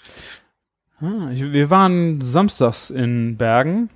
Wir waren samstags in Bergen.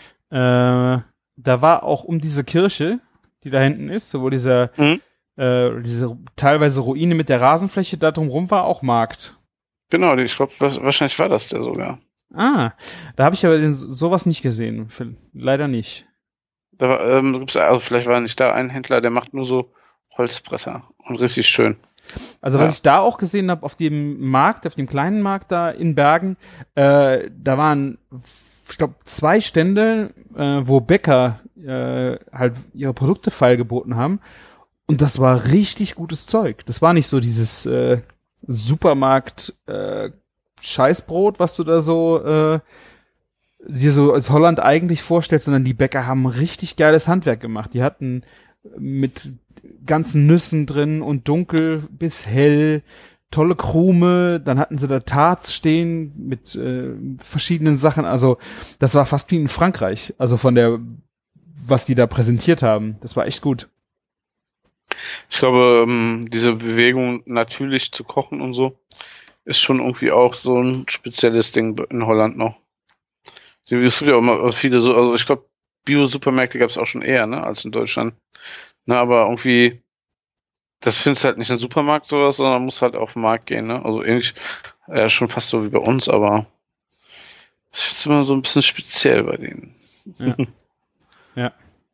Da war auch um diese Kirche, die da hinten ist, wo diese teilweise Ruine mit der Rasenfläche da drumrum war, auch Markt. Genau, ich glaube, wahrscheinlich war das der sogar. Da habe ich aber sowas nicht gesehen. Leider nicht. Da war, vielleicht war nicht da ein Händler, der macht nur so Holzbretter und richtig schön. Also was ich da auch gesehen habe auf dem Markt, auf dem kleinen Markt da in Bergen, da waren, ich glaube, 2 Stände, wo Bäcker halt ihre Produkte feilgeboten haben. Und das war richtig gutes Zeug. Das war nicht so dieses Supermarkt Scheißbrot, was du da so dir so als Holland eigentlich vorstellst, sondern die Bäcker haben richtig geiles Handwerk gemacht. Die hatten mit ganzen Nüssen drin und dunkel bis hell, tolle Krume, dann hatten sie da Tarts stehen mit verschiedenen Sachen, also das war fast wie in Frankreich, also was die da präsentiert haben, das war echt gut. Ich glaube, diese Bewegung natürlich zu kochen und so, ist schon irgendwie auch so ein spezielles Ding in Holland noch. Es gibt ja auch immer viele so, also ich glaube, Bio-Supermärkte gab es auch schon eher, ne, als in Deutschland. Na, aber irgendwie das findest du halt nicht im Supermarkt sowas, sondern musst halt auf den Markt gehen, ne? Also ähnlich, schon fast so wie bei uns, aber das ist immer so ein bisschen speziell bei denen. Ja.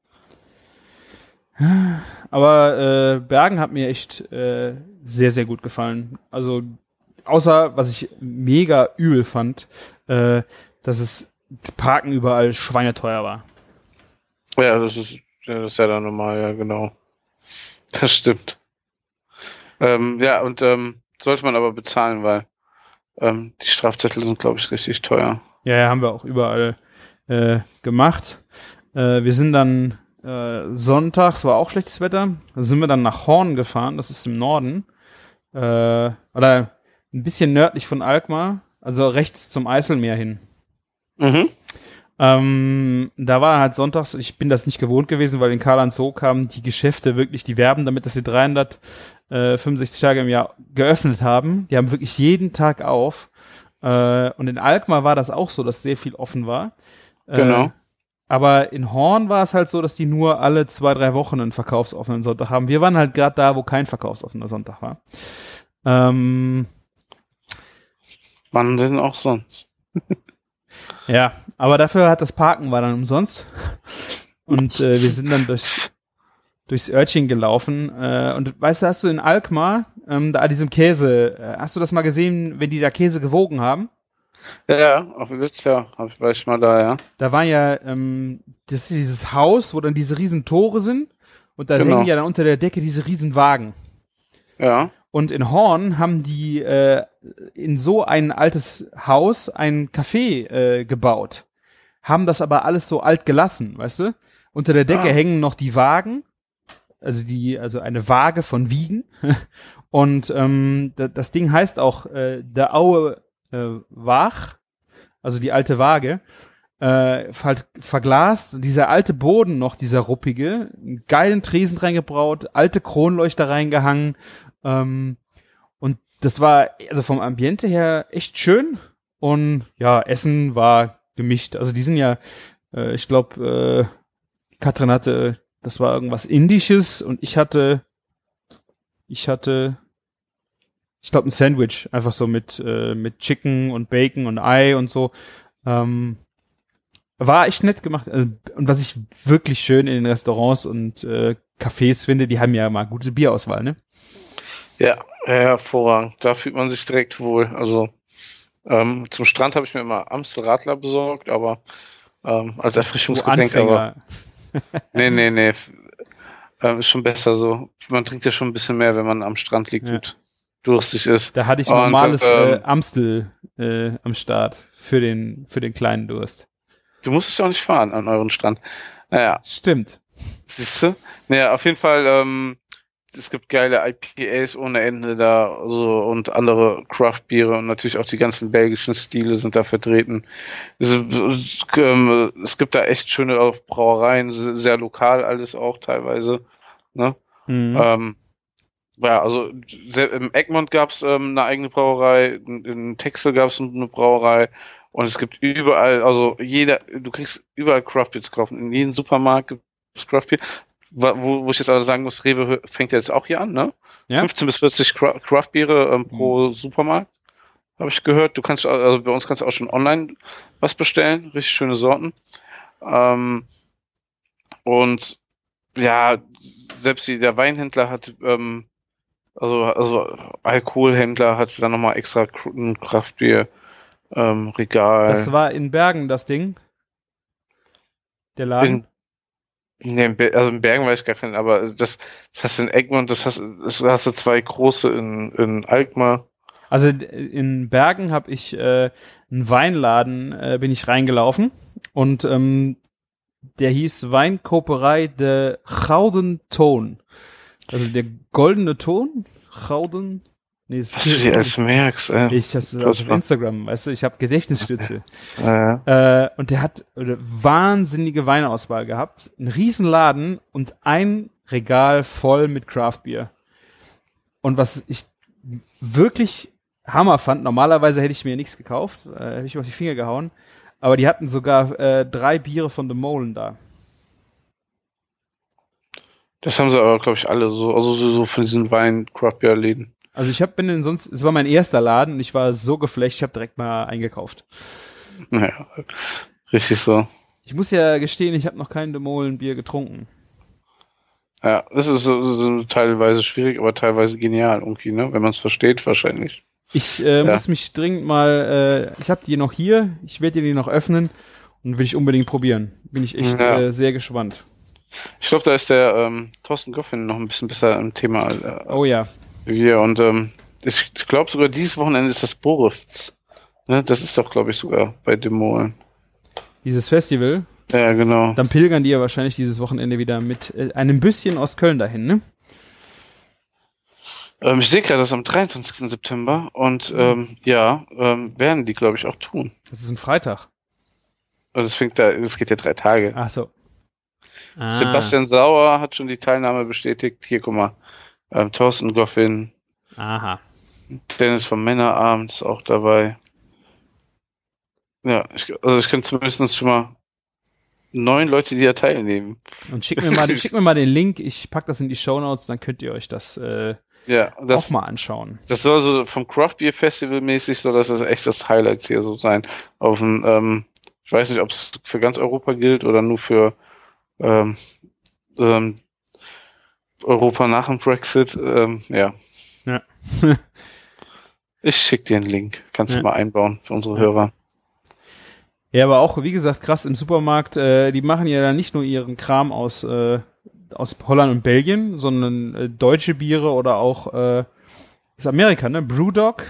Aber Bergen hat mir echt sehr, sehr gut gefallen. Also außer, was ich mega übel fand, dass es Parken überall schweineteuer war. Ja, das ist ja dann normal, ja, genau. Das stimmt. Ja, und sollte man aber bezahlen, weil die Strafzettel sind, glaube ich, richtig teuer. Ja, haben wir auch überall gemacht. Wir sind dann sonntags, war auch schlechtes Wetter, da sind wir dann nach Horn gefahren, das ist im Norden, oder ein bisschen nördlich von Alkmaar, also rechts zum Eiselmeer hin. Mhm. Da war halt sonntags, ich bin das nicht gewohnt gewesen, weil in Karlsruhe haben die Geschäfte wirklich, die werben damit, dass sie 365 Tage im Jahr geöffnet haben. Die haben wirklich jeden Tag auf. Und in Alkmaar war das auch so, dass sehr viel offen war. Genau. Aber in Horn war es halt so, dass die nur alle 2-3 Wochen einen verkaufsoffenen Sonntag haben. Wir waren halt gerade da, wo kein verkaufsoffener Sonntag war. Wann denn auch sonst? Ja, aber dafür hat das Parken war dann umsonst. Und wir sind dann durchs Örtchen gelaufen. Und weißt du, hast du in Alkmaar, da an diesem Käse, hast du das mal gesehen, wenn die da Käse gewogen haben? Ja, auf letztes Jahr war ich mal da, ja. Da war ja das ist dieses Haus, wo dann diese riesen Tore sind. Und da Genau. hängen ja dann unter der Decke diese riesen Wagen. Ja. Und in Horn haben die in so ein altes Haus ein Café gebaut. Haben das aber alles so alt gelassen, weißt du? Unter der Decke hängen noch die Wagen, also eine Waage von Wiegen. Und das Ding heißt auch der Aue Waag, also die alte Waage. Verglast, dieser alte Boden noch, dieser ruppige, einen geilen Tresen reingebraut, alte Kronleuchter reingehangen. Und das war also vom Ambiente her echt schön. Und ja, Essen war gemischt. Also die sind ja, ich glaube, Katrin hatte, das war irgendwas Indisches und ich glaube, ein Sandwich, einfach so mit Chicken und Bacon und Ei und so. War echt nett gemacht. Und was ich wirklich schön in den Restaurants und Cafés finde, die haben ja mal gute Bierauswahl, ne? Ja, hervorragend. Da fühlt man sich direkt wohl. Also zum Strand habe ich mir immer Amstel Radler besorgt, aber als Erfrischungsgetränk. Aber nee. Ist schon besser so. Man trinkt ja schon ein bisschen mehr, wenn man am Strand liegt und durstig ist. Da hatte ich normales Amstel am Start für den kleinen Durst. Du musst es ja auch nicht fahren an euren Strand. Naja. Stimmt. Siehst du? Naja, auf jeden Fall, es gibt geile IPAs ohne Ende da, so, und andere Craft-Biere und natürlich auch die ganzen belgischen Stile sind da vertreten. Es gibt da echt schöne auch Brauereien, sehr lokal alles auch teilweise, ne? Mhm. Ja, also im Egmont gab's eine eigene Brauerei, in Texel gab's eine Brauerei und es gibt überall, also du kriegst überall Craft-Bier zu kaufen. In jedem Supermarkt gibt's Craft-Bier. Wo ich jetzt aber sagen muss, Rewe fängt ja jetzt auch hier an, ne? Ja? 15 bis 40 Craft-Biere pro Supermarkt, habe ich gehört. Du kannst, also bei uns kannst du auch schon online was bestellen, richtig schöne Sorten. Und ja, selbst der Weinhändler hat, also Alkoholhändler hat dann nochmal extra ein Craft-Bier Regal. Das war in Bergen das Ding? Der Laden? Also in Bergen weiß ich gar keinen, aber das hast du in Egmont, das hast du zwei große in Alkmaar. Also in Bergen habe ich einen Weinladen, bin ich reingelaufen und der hieß Weinkoperei de Gouden Toon. Also der goldene Ton, Gouden. Nee, was du dir alles merkst, ich das auf Instagram, weißt du, ich habe Gedächtnisstütze. Und der hat wahnsinnige Weinauswahl gehabt, einen riesen Laden und ein Regal voll mit Craftbier. Und was ich wirklich Hammer fand, normalerweise hätte ich mir nichts gekauft, hätte ich auf die Finger gehauen, aber die hatten sogar 3 Biere von The Molen da. Das haben sie aber, glaube ich, alle so, also so von diesen Wein-Craft-Beer-Läden. Also es war mein erster Laden und ich war so geflecht, ich habe direkt mal eingekauft. Naja, richtig so. Ich muss ja gestehen, ich habe noch kein Demolen-Bier getrunken. Ja, das ist so teilweise schwierig, aber teilweise genial irgendwie, ne? Wenn man es versteht, wahrscheinlich. Ich muss mich dringend mal, ich habe die noch hier, ich werde die noch öffnen und will ich unbedingt probieren. Bin ich echt sehr gespannt. Ich glaube, da ist der Thorsten Goffin noch ein bisschen besser im Thema. Oh ja. Wir und ich glaube sogar dieses Wochenende ist das Borifts. Ne? Das ist doch, glaube ich, sogar bei Demolen. Dieses Festival. Ja, genau. Dann pilgern die ja wahrscheinlich dieses Wochenende wieder mit einem Büsschen aus Köln dahin, ne? Ich sehe gerade, das ist am 23. September und werden die, glaube ich, auch tun. Das ist ein Freitag. Und das geht ja 3 Tage. Ach so. Ah. Sebastian Sauer hat schon die Teilnahme bestätigt. Hier, guck mal. Thorsten Goffin. Aha. Dennis vom Männerabend ist auch dabei. Ja, ich kann zumindest schon mal 9 Leute, die da teilnehmen. Und schick mir mal den Link. Ich pack das in die Shownotes, dann könnt ihr euch das auch mal anschauen. Das soll so vom Craft Beer Festival mäßig, soll das echt das Highlight hier so sein. Auf dem, ich weiß nicht, ob es für ganz Europa gilt oder nur für Europa nach dem Brexit. Ja. Ich schick dir einen Link. Kannst du mal einbauen für unsere Hörer. Ja, aber auch, wie gesagt, krass im Supermarkt, die machen ja dann nicht nur ihren Kram aus Holland und Belgien, sondern deutsche Biere oder auch ist Amerika, ne? Brewdog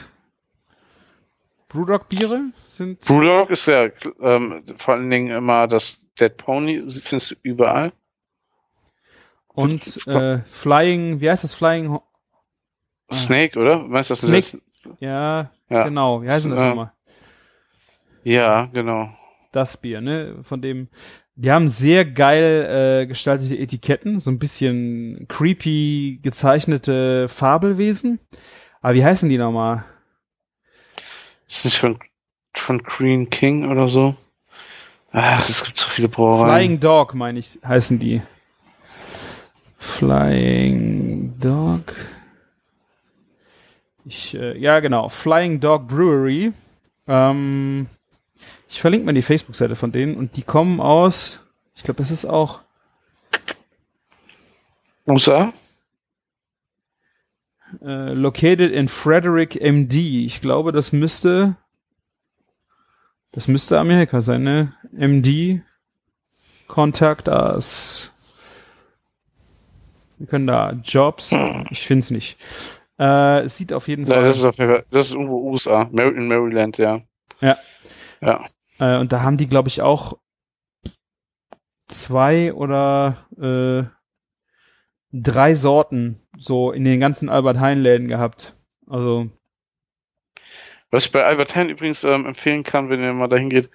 Biere sind. Brewdog ist ja vor allen Dingen immer das Dead Pony, findest du überall. Und Flying, wie heißt das Flying? Snake, oder? Meinst du das? Snake? Ja, genau. Wie heißt das nochmal? Ja, genau. Das Bier, ne? Von dem, die haben sehr geil gestaltete Etiketten, so ein bisschen creepy gezeichnete Fabelwesen. Aber wie heißen die nochmal? Ist nicht von Green King oder so? Ach, es gibt so viele Brauereien. Flying Dog, meine ich, heißen die. Flying Dog. Ja, genau. Flying Dog Brewery. Ich verlinke mal die Facebook-Seite von denen und die kommen aus, ich glaube, das ist auch USA? Located in Frederick, MD. Ich glaube, das müsste Amerika sein, ne? MD, contact us. Wir können da Jobs, ich finde es nicht. Es sieht auf jeden Fall. Ja, das ist irgendwo USA, in Maryland, ja. Ja. Ja. Und da haben die, glaube ich, auch 2 oder 3 Sorten so in den ganzen Albert-Heijn-Läden gehabt. Also. Was ich bei Albert Heijn übrigens empfehlen kann, wenn ihr mal dahin geht,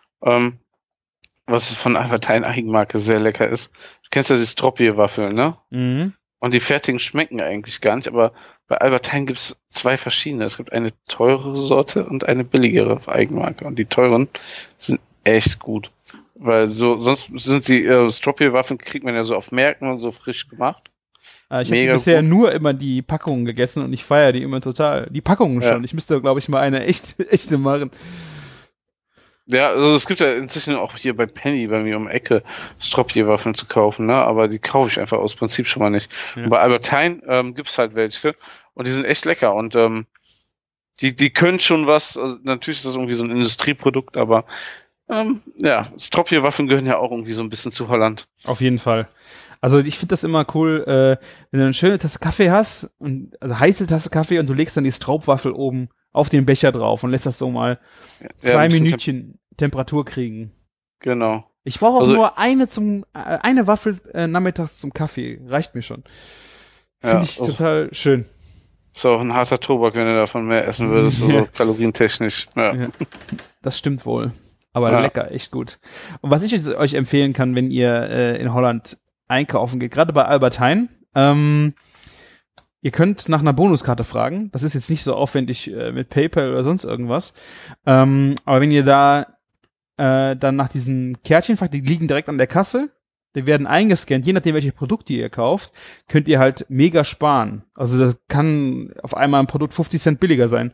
was von Albert Heijn Eigenmarke sehr lecker ist. Du kennst ja die Stropie-Waffeln, ne? Mhm. Und die fertigen schmecken eigentlich gar nicht, aber bei Albert Heijn gibt es 2 verschiedene. Es gibt eine teurere Sorte und eine billigere Eigenmarke. Und die teuren sind echt gut. Weil sonst sind die Stropie-Waffeln, kriegt man ja so auf Märkten und so frisch gemacht. Ich habe bisher nur immer die Packungen gegessen und ich feiere die immer total. Die Packungen schon. Ich müsste, glaube ich, mal eine echte machen. Ja, also es gibt ja inzwischen auch hier bei Penny bei mir um die Ecke Stropie-Waffeln zu kaufen, ne? Aber die kaufe ich einfach aus Prinzip schon mal nicht. Ja. Und bei Albert Heijn gibt's halt welche und die sind echt lecker und die können schon was. Also natürlich ist das irgendwie so ein Industrieprodukt, aber Stropie-Waffeln gehören ja auch irgendwie so ein bisschen zu Holland. Auf jeden Fall. Also ich finde das immer cool, wenn du eine schöne Tasse Kaffee hast, also heiße Tasse Kaffee und du legst dann die Straubwaffel oben auf den Becher drauf und lässt das so mal 2 Minütchen Temperatur kriegen. Genau. Ich brauche auch nur eine Waffel nachmittags zum Kaffee. Reicht mir schon. Finde ich total schön. Ist auch ein harter Tobak, wenn du davon mehr essen würdest, so kalorientechnisch. Ja. Das stimmt wohl. Aber lecker, echt gut. Und was ich euch empfehlen kann, wenn ihr in Holland einkaufen geht, gerade bei Albert Heijn, ihr könnt nach einer Bonuskarte fragen. Das ist jetzt nicht so aufwendig mit PayPal oder sonst irgendwas. Aber wenn ihr da dann nach diesen Kärtchen fragt, die liegen direkt an der Kasse, die werden eingescannt, je nachdem, welche Produkte ihr kauft, könnt ihr halt mega sparen. Also das kann auf einmal ein Produkt 50 Cent billiger sein.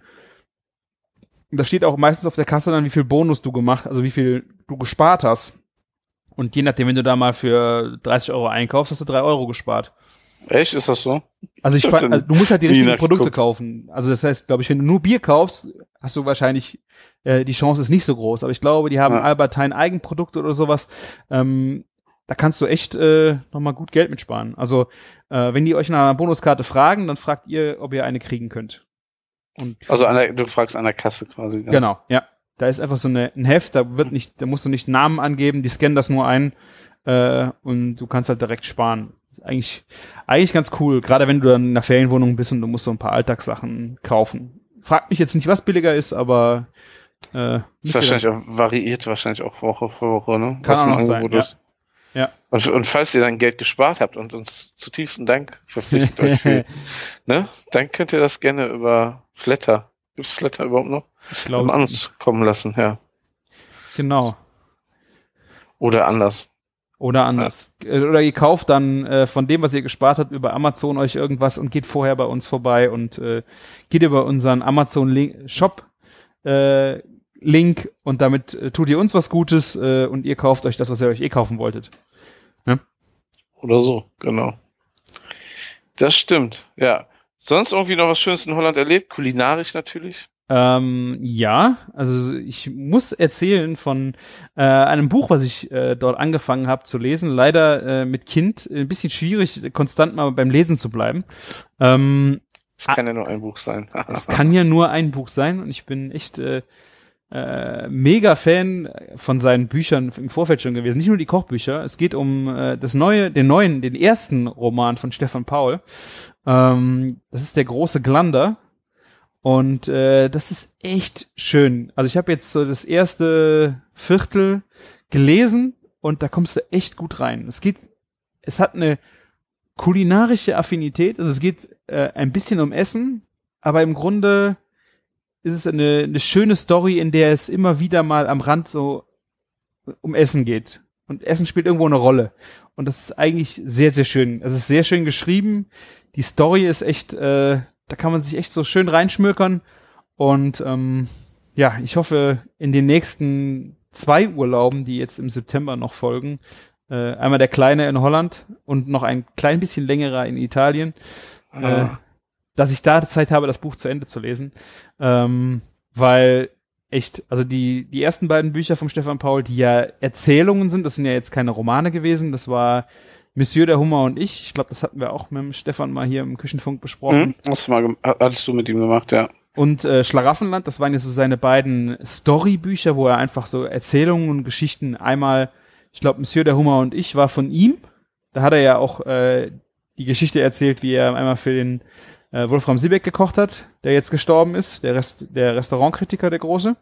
Da steht auch meistens auf der Kasse dann, wie viel Bonus du gemacht, also wie viel du gespart hast. Und je nachdem, wenn du da mal für 30 Euro einkaufst, hast du 3 Euro gespart. Echt? Ist das so? Also du musst halt die richtigen Produkte nachgeguckt. kaufen. Also das heißt, glaube ich, wenn du nur Bier kaufst, hast du wahrscheinlich, die Chance ist nicht so groß. Aber ich glaube, die haben Albertine Eigenprodukte oder sowas. Da kannst du echt nochmal gut Geld mitsparen. Also wenn die euch nach einer Bonuskarte fragen, dann fragt ihr, ob ihr eine kriegen könnt. Und Also du fragst an der Kasse quasi. Ja. Genau, ja. Da ist einfach so ein Heft, da musst du nicht Namen angeben, die scannen das nur ein und du kannst halt direkt sparen. Eigentlich ganz cool, gerade wenn du dann in einer Ferienwohnung bist und du musst so ein paar Alltagssachen kaufen. Frag mich jetzt nicht, was billiger ist, aber ist wahrscheinlich auch, variiert wahrscheinlich auch Woche für Woche, ne? Kann was auch ein noch sein, Angebot ja. ist. Ja. Und falls ihr dann Geld gespart habt und uns zutiefsten Dank verpflichtet euch für, ne? Dann könnt ihr das gerne über Flatter. Gibt's Flatter überhaupt noch? Ich glaube, An uns kommen lassen, ja. Genau. Oder anders. Oder anders. Oder ihr kauft dann von dem, was ihr gespart habt, über Amazon euch irgendwas und geht vorher bei uns vorbei und geht über unseren Amazon-Shop Link und damit tut ihr uns was Gutes und ihr kauft euch das, was ihr euch kaufen wolltet. Ja? Oder so, genau. Das stimmt, ja. Sonst irgendwie noch was Schönes in Holland erlebt? Kulinarisch natürlich? Ja, also ich muss erzählen von einem Buch, was ich dort angefangen habe zu lesen. Leider mit Kind ein bisschen schwierig, konstant mal beim Lesen zu bleiben. Es kann ja nur ein Buch sein. Es kann ja nur ein Buch sein und ich bin echt mega Fan von seinen Büchern im Vorfeld schon gewesen. Nicht nur die Kochbücher. Es geht um den ersten Roman von Stefan Paul. Das ist der große Glander. Und das ist echt schön. Also ich habe jetzt so das erste Viertel gelesen und da kommst du echt gut rein. Es hat eine kulinarische Affinität. Also es geht ein bisschen um Essen, aber im Grunde ist es eine schöne Story, in der es immer wieder mal am Rand so um Essen geht. Und Essen spielt irgendwo eine Rolle. Und das ist eigentlich sehr, sehr schön. Also es ist sehr schön geschrieben. Die Story ist echt, da kann man sich echt so schön reinschmökern. Und ja, ich hoffe, in den nächsten 2 Urlauben, die jetzt im September noch folgen, einmal der kleine in Holland und noch ein klein bisschen längerer in Italien, dass ich da Zeit habe, das Buch zu Ende zu lesen. Weil echt, also die ersten beiden Bücher vom Stefan Paul, die ja Erzählungen sind, das sind ja jetzt keine Romane gewesen, das war Monsieur der Hummer und ich. Ich glaube, das hatten wir auch mit dem Stefan mal hier im Küchenfunk besprochen. Hattest du mit ihm gemacht, ja. Und Schlaraffenland, das waren jetzt so seine beiden Storybücher, wo er einfach so Erzählungen und Geschichten einmal, ich glaube, Monsieur der Hummer und ich war von ihm. Da hat er ja auch die Geschichte erzählt, wie er einmal für den Wolfram Siebeck gekocht hat, der jetzt gestorben ist, der Restaurantkritiker, der Große.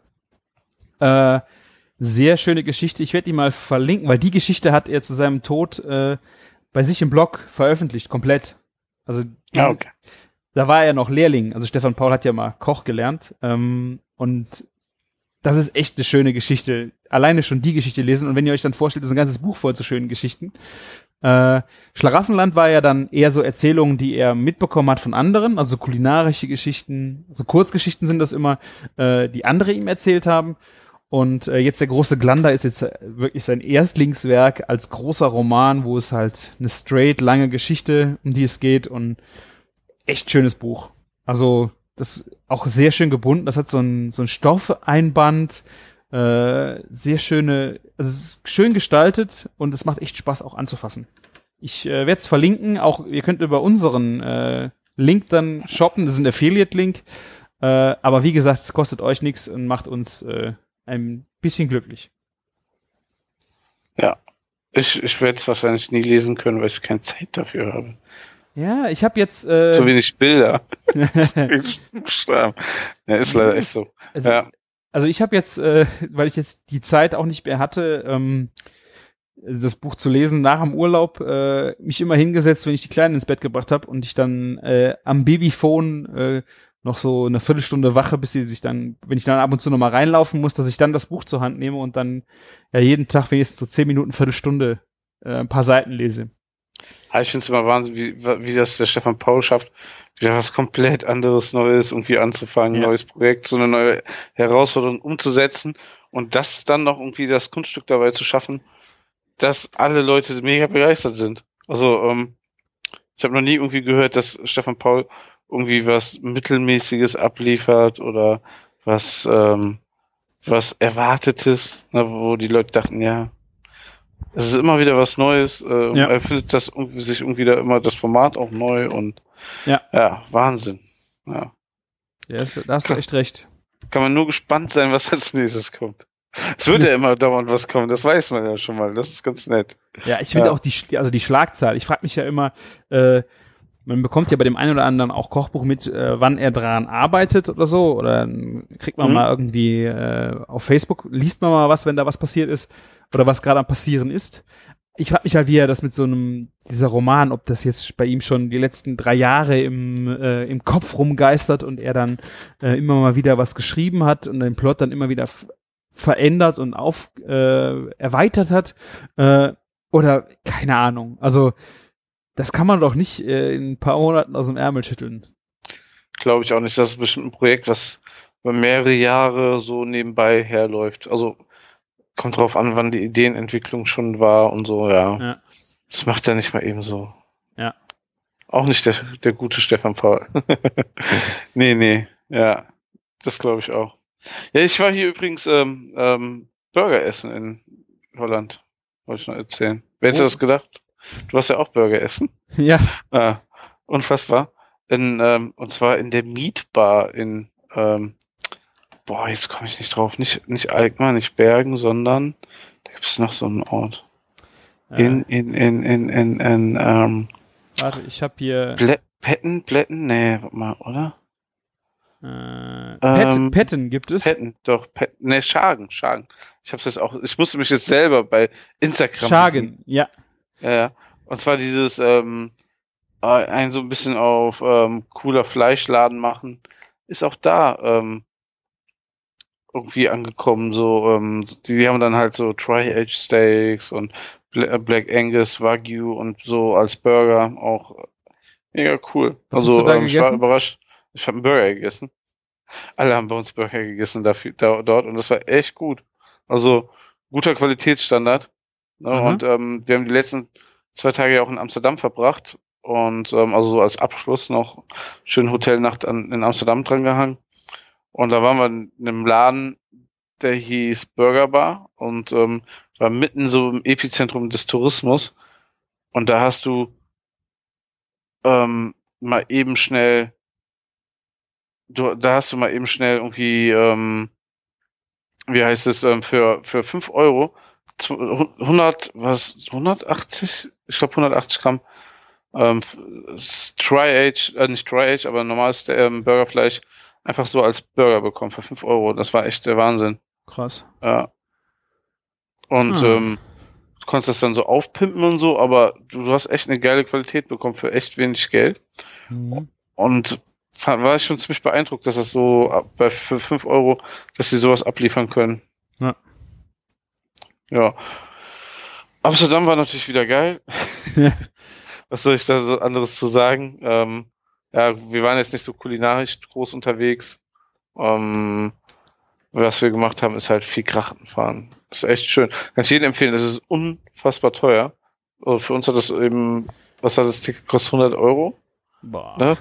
Sehr schöne Geschichte. Ich werde die mal verlinken, weil die Geschichte hat er zu seinem Tod bei sich im Blog veröffentlicht, komplett. Also Okay. Da war er noch Lehrling. Also Stefan Paul hat ja mal Koch gelernt. Und das ist echt eine schöne Geschichte. Alleine schon die Geschichte lesen. Und wenn ihr euch dann vorstellt, das ist ein ganzes Buch voll zu schönen Geschichten. Schlaraffenland war ja dann eher so Erzählungen, die er mitbekommen hat von anderen, also kulinarische Geschichten, so Kurzgeschichten sind das immer, die andere ihm erzählt haben. Und jetzt der große Glander ist jetzt wirklich sein Erstlingswerk als großer Roman, wo es halt eine straight lange Geschichte, um die es geht und echt schönes Buch. Also das auch sehr schön gebunden, das hat so ein Stoffeinband, sehr schöne, also es ist schön gestaltet und es macht echt Spaß auch anzufassen. Ich werde es verlinken, auch ihr könnt über unseren Link dann shoppen, das ist ein Affiliate-Link, aber wie gesagt, es kostet euch nichts und macht uns ein bisschen glücklich. Ja, ich werde es wahrscheinlich nie lesen können, weil ich keine Zeit dafür habe. Ja, ich habe jetzt so wenig Bilder. Ja, ist leider echt so. Also ich habe jetzt, weil ich jetzt die Zeit auch nicht mehr hatte, das Buch zu lesen nach dem Urlaub, mich immer hingesetzt, wenn ich die Kleinen ins Bett gebracht habe und ich dann am Babyphone noch so eine Viertelstunde wache, bis sie sich dann, wenn ich dann ab und zu noch mal reinlaufen muss, dass ich dann das Buch zur Hand nehme und dann ja jeden Tag wenigstens so 10 Minuten, Viertelstunde ein paar Seiten lese. Ja, ich finde es immer Wahnsinn, wie das der Stefan Paul schafft, wieder was komplett anderes, Neues irgendwie anzufangen, neues Projekt, so eine neue Herausforderung umzusetzen und das dann noch irgendwie das Kunststück dabei zu schaffen, dass alle Leute mega begeistert sind. Also, ich habe noch nie irgendwie gehört, dass Stefan Paul irgendwie was Mittelmäßiges abliefert oder was Erwartetes, ne, wo die Leute dachten, ja, es ist immer wieder was Neues. Er findet das sich irgendwie da immer das Format auch neu und ja Wahnsinn. Ja. Da hast du echt recht. Kann man nur gespannt sein, was als nächstes kommt. Es wird ja immer dauernd was kommen, das weiß man ja schon mal. Das ist ganz nett. Ja, ich finde auch die Schlagzahl. Ich frage mich ja immer, man bekommt ja bei dem einen oder anderen auch Kochbuch mit, wann er dran arbeitet oder so. Oder kriegt man mal irgendwie auf Facebook, liest man mal was, wenn da was passiert ist oder was gerade am Passieren ist. Ich frage mich halt, wie er das mit so dieser Roman, ob das jetzt bei ihm schon die letzten 3 Jahre im Kopf rumgeistert und er dann immer mal wieder was geschrieben hat und den Plot dann immer wieder verändert und erweitert hat. Oder keine Ahnung. Also das kann man doch nicht in ein paar Monaten aus dem Ärmel schütteln. Glaube ich auch nicht. Das ist bestimmt ein Projekt, was über mehrere Jahre so nebenbei herläuft. Also kommt drauf an, wann die Ideenentwicklung schon war und so, ja. Das macht er nicht mal eben so. Ja. Auch nicht der gute Stefan Paul. Nee, ja. Das glaube ich auch. Ja, ich war hier übrigens Burger essen in Holland. Wollte ich noch erzählen. Wer hätte das gedacht? Du warst ja auch Burger essen. Ja. Unfassbar. Und zwar in der Meatbar in jetzt komme ich nicht drauf. Nicht Alkmaar, nicht Bergen, sondern da gibt es noch so einen Ort. Warte, ich habe hier Plätten? Nee, warte mal, oder? Petten gibt es. Schagen. Ich musste mich jetzt selber bei Instagram Schagen, ja. Ja. Und zwar dieses ein so ein bisschen auf cooler Fleischladen machen, ist auch da irgendwie angekommen. So, die haben dann halt so Tri-Age Steaks und Black Angus Wagyu und so als Burger auch mega cool. Was hast du da ich war überrascht. Ich habe einen Burger gegessen. Alle haben bei uns Burger gegessen dort und das war echt gut. Also guter Qualitätsstandard. Ne? Und wir haben die letzten 2 Tage ja auch in Amsterdam verbracht und also so als Abschluss noch schön Hotelnacht in Amsterdam dran gehangen. Und da waren wir in einem Laden, der hieß Burger Bar und war mitten so im Epizentrum des Tourismus. Und da hast du mal eben schnell irgendwie, wie heißt es, für 5 Euro 180? Ich glaube 180 Gramm Tri-Age, nicht Tri-Age, aber normales Burgerfleisch einfach so als Burger bekommen für 5 Euro. Das war echt der Wahnsinn. Krass. Ja. Und du konntest das dann so aufpimpen und so, aber du hast echt eine geile Qualität bekommen für echt wenig Geld. Und war ich schon ziemlich beeindruckt, dass das so für 5 Euro, dass sie sowas abliefern können. Ja. Amsterdam war natürlich wieder geil. Was soll ich da so anderes zu sagen? Wir waren jetzt nicht so kulinarisch groß unterwegs. Was wir gemacht haben, ist halt viel Krachen fahren. Das ist echt schön. Kann ich jedem empfehlen. Das ist unfassbar teuer. Also für uns hat das eben, was hat das Ticket gekostet? 100 Euro. Boah. Ne?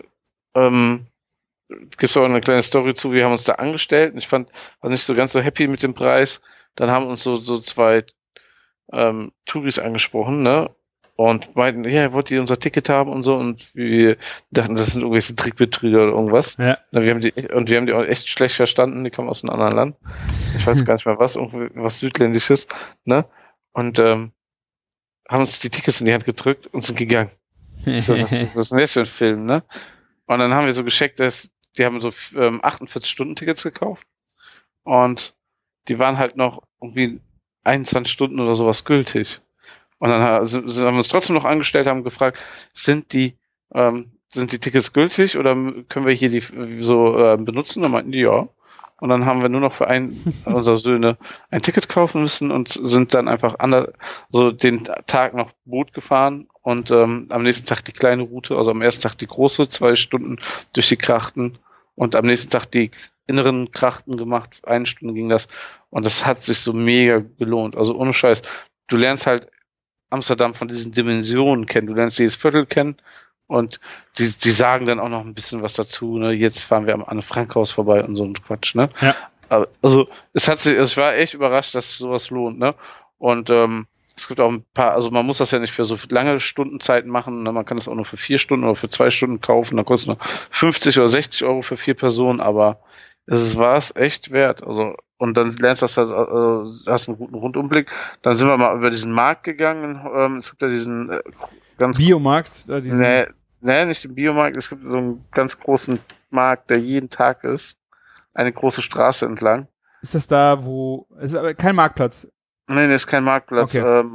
Gibt's auch eine kleine Story zu. Wir haben uns da angestellt und war nicht so ganz so happy mit dem Preis. Dann haben uns so 2 Touris angesprochen, ne? Und meinten, ja, wollt ihr unser Ticket haben und so, und wir dachten, das sind irgendwelche Trickbetrüger oder irgendwas. Ja. Wir haben die auch echt schlecht verstanden, die kommen aus einem anderen Land. Ich weiß gar nicht mehr was Südländisches, ne? Und haben uns die Tickets in die Hand gedrückt und sind gegangen. So, was ist denn das für ein Film, ne? Und dann haben wir so gescheckt, die haben so 48-Stunden-Tickets gekauft und die waren halt noch irgendwie 21 Stunden oder sowas gültig. Und dann haben wir uns trotzdem noch angestellt, haben gefragt, sind die Tickets gültig oder können wir hier die so benutzen? Dann meinten die, ja. Und dann haben wir nur noch für unserer Söhne ein Ticket kaufen müssen und sind dann einfach den Tag noch Boot gefahren und am nächsten Tag die kleine Route, also am ersten Tag die große, 2 Stunden durch die Krachten und am nächsten Tag die inneren Krachten gemacht, 1 Stunde ging das und das hat sich so mega gelohnt. Also ohne Scheiß, du lernst halt Amsterdam von diesen Dimensionen kennen, du lernst jedes Viertel kennen und die sagen dann auch noch ein bisschen was dazu, ne? Jetzt fahren wir am Anne-Frank-Haus vorbei und so ein Quatsch, ne? Ja. Aber, ich war echt überrascht, dass sowas lohnt, ne? Und es gibt auch ein paar, also man muss das ja nicht für so lange Stundenzeiten machen, ne? Man kann das auch nur für 4 Stunden oder für 2 Stunden kaufen, dann kostet es nur 50 oder 60 Euro für 4 Personen, aber es war es echt wert, also und dann lernst du das halt, hast einen guten Rundumblick. Dann sind wir mal über diesen Markt gegangen. Es gibt ja diesen ganz Biomarkt, Nee, nicht den Biomarkt. Es gibt so einen ganz großen Markt, der jeden Tag ist. Eine große Straße entlang. Ist das da, wo... Es ist aber kein Marktplatz. Nee, ist kein Marktplatz. Okay.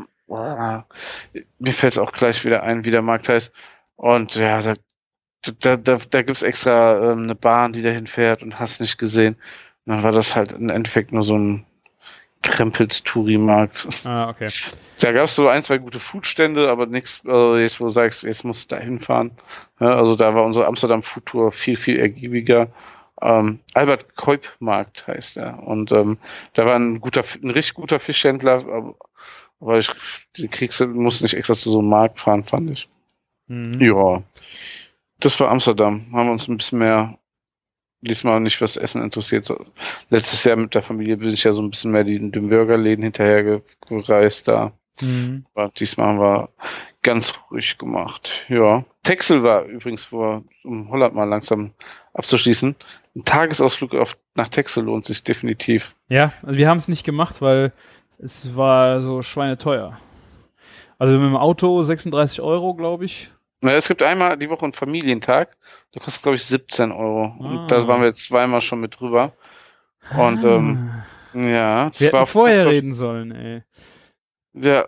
Mir fällt auch gleich wieder ein, wie der Markt heißt. Und ja, da gibt's extra eine Bahn, die dahin fährt und hast nicht gesehen. Und dann war das halt im Endeffekt nur so ein Krempels-Touri-Markt. Ah, okay. Da gab's so 1, 2 gute Foodstände, aber nichts, jetzt wo du sagst, jetzt musst du da hinfahren. Ja, also da war unsere Amsterdam-Food-Tour viel, viel ergiebiger. Albert Kuip-Markt heißt er. Und da war ein richtig guter Fischhändler, aber musst nicht extra zu so einem Markt fahren, fand ich. Mhm. Ja, das war Amsterdam. Haben wir uns ein bisschen mehr diesmal nicht fürs Essen interessiert. Letztes Jahr mit der Familie bin ich ja so ein bisschen mehr den Burgerläden hinterher gereist da. Mhm. Aber diesmal haben wir ganz ruhig gemacht. Ja. Texel war übrigens, um Holland mal langsam abzuschließen, ein Tagesausflug nach Texel lohnt sich definitiv. Ja, also wir haben es nicht gemacht, weil es war so schweineteuer. Also mit dem Auto 36 Euro, glaube ich. Na, es gibt einmal die Woche einen Familientag, der kostet, glaube ich, 17 Euro. Und da waren wir jetzt 2-mal schon mit drüber. Und ja, das wir war hätten vorher reden sollen, ey. Ja,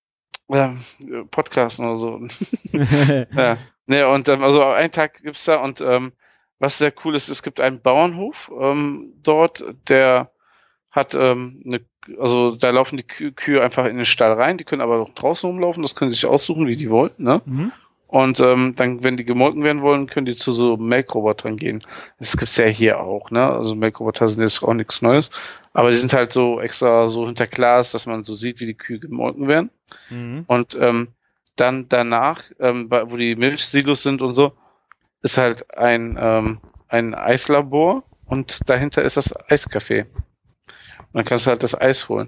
Podcasten oder so. Ja. Ne, und also einen Tag gibt's da und was sehr cool ist, es gibt einen Bauernhof dort, der hat also da laufen die Kühe einfach in den Stall rein, die können aber auch draußen rumlaufen, das können sie sich aussuchen, wie die wollen, ne? Mhm. Und dann, wenn die gemolken werden wollen, können die zu so Melkrobotern gehen. Das gibt's ja hier auch, ne? Also Melkroboter sind jetzt auch nichts Neues, aber die sind halt so extra so hinter Glas, dass man so sieht, wie die Kühe gemolken werden. Mhm. Und dann danach, wo die Milchsilos sind und so, ist halt ein Eislabor und dahinter ist das Eiscafé. Und dann kannst du halt das Eis holen.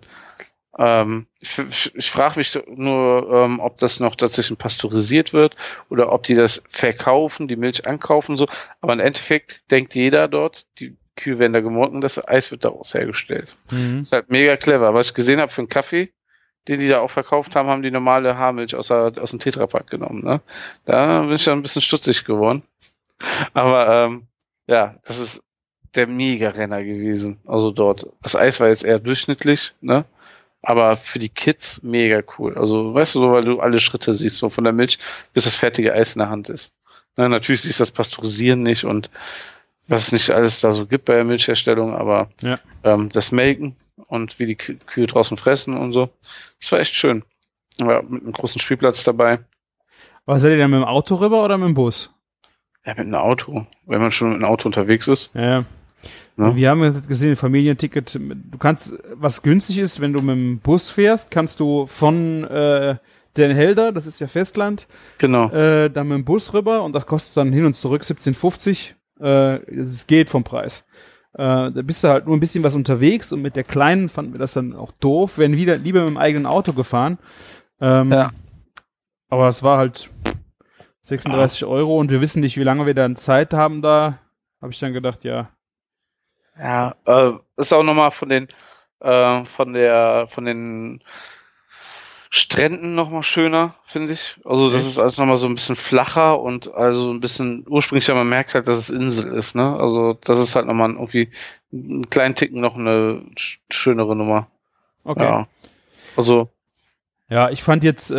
Ich frage mich nur, ob das noch dazwischen pasteurisiert wird oder ob die das verkaufen, die Milch ankaufen und so. Aber im Endeffekt denkt jeder dort, die Kühe werden da gemolken, das Eis wird daraus hergestellt. Mhm. Das ist halt mega clever. Was ich gesehen habe für einen Kaffee, den die da auch verkauft haben, haben die normale Haarmilch aus dem Tetrapack genommen. Ne? Da bin ich dann ein bisschen stutzig geworden. Aber ja, das ist der Mega-Renner gewesen. Also dort. Das Eis war jetzt eher durchschnittlich, ne? Aber für die Kids mega cool. Also, weißt du, so, weil du alle Schritte siehst, so von der Milch, bis das fertige Eis in der Hand ist. Ne, natürlich siehst du das Pasteurisieren nicht und was es nicht alles da so gibt bei der Milchherstellung, aber Ja. Das Melken und wie die Kühe draußen fressen und so. Das war echt schön. Ja, mit einem großen Spielplatz dabei. Aber seid ihr dann mit dem Auto rüber oder mit dem Bus? Ja, mit einem Auto. Wenn man schon mit einem Auto unterwegs ist. Ja. Ne? Wir haben jetzt gesehen, Familienticket, du kannst, was günstig ist, wenn du mit dem Bus fährst, kannst du von Den Helder, das ist ja Festland, Genau. dann mit dem Bus rüber und das kostet dann hin und zurück 17,50. Es geht vom Preis. Da bist du halt nur ein bisschen was unterwegs und mit der Kleinen fanden wir das dann auch doof, werden lieber mit dem eigenen Auto gefahren. Ja. Aber es war halt 36 Euro und wir wissen nicht, wie lange wir dann Zeit haben da. Habe ich dann gedacht, ja. Ja, ist auch nochmal von den Stränden nochmal schöner, finde ich. Also das ist alles nochmal so ein bisschen flacher und also ein bisschen ursprünglicher, man merkt halt, dass es Insel ist, ne? Also das ist halt nochmal irgendwie einen kleinen Ticken noch eine schönere Nummer. Okay. Ja. Also. Ja, ich fand jetzt,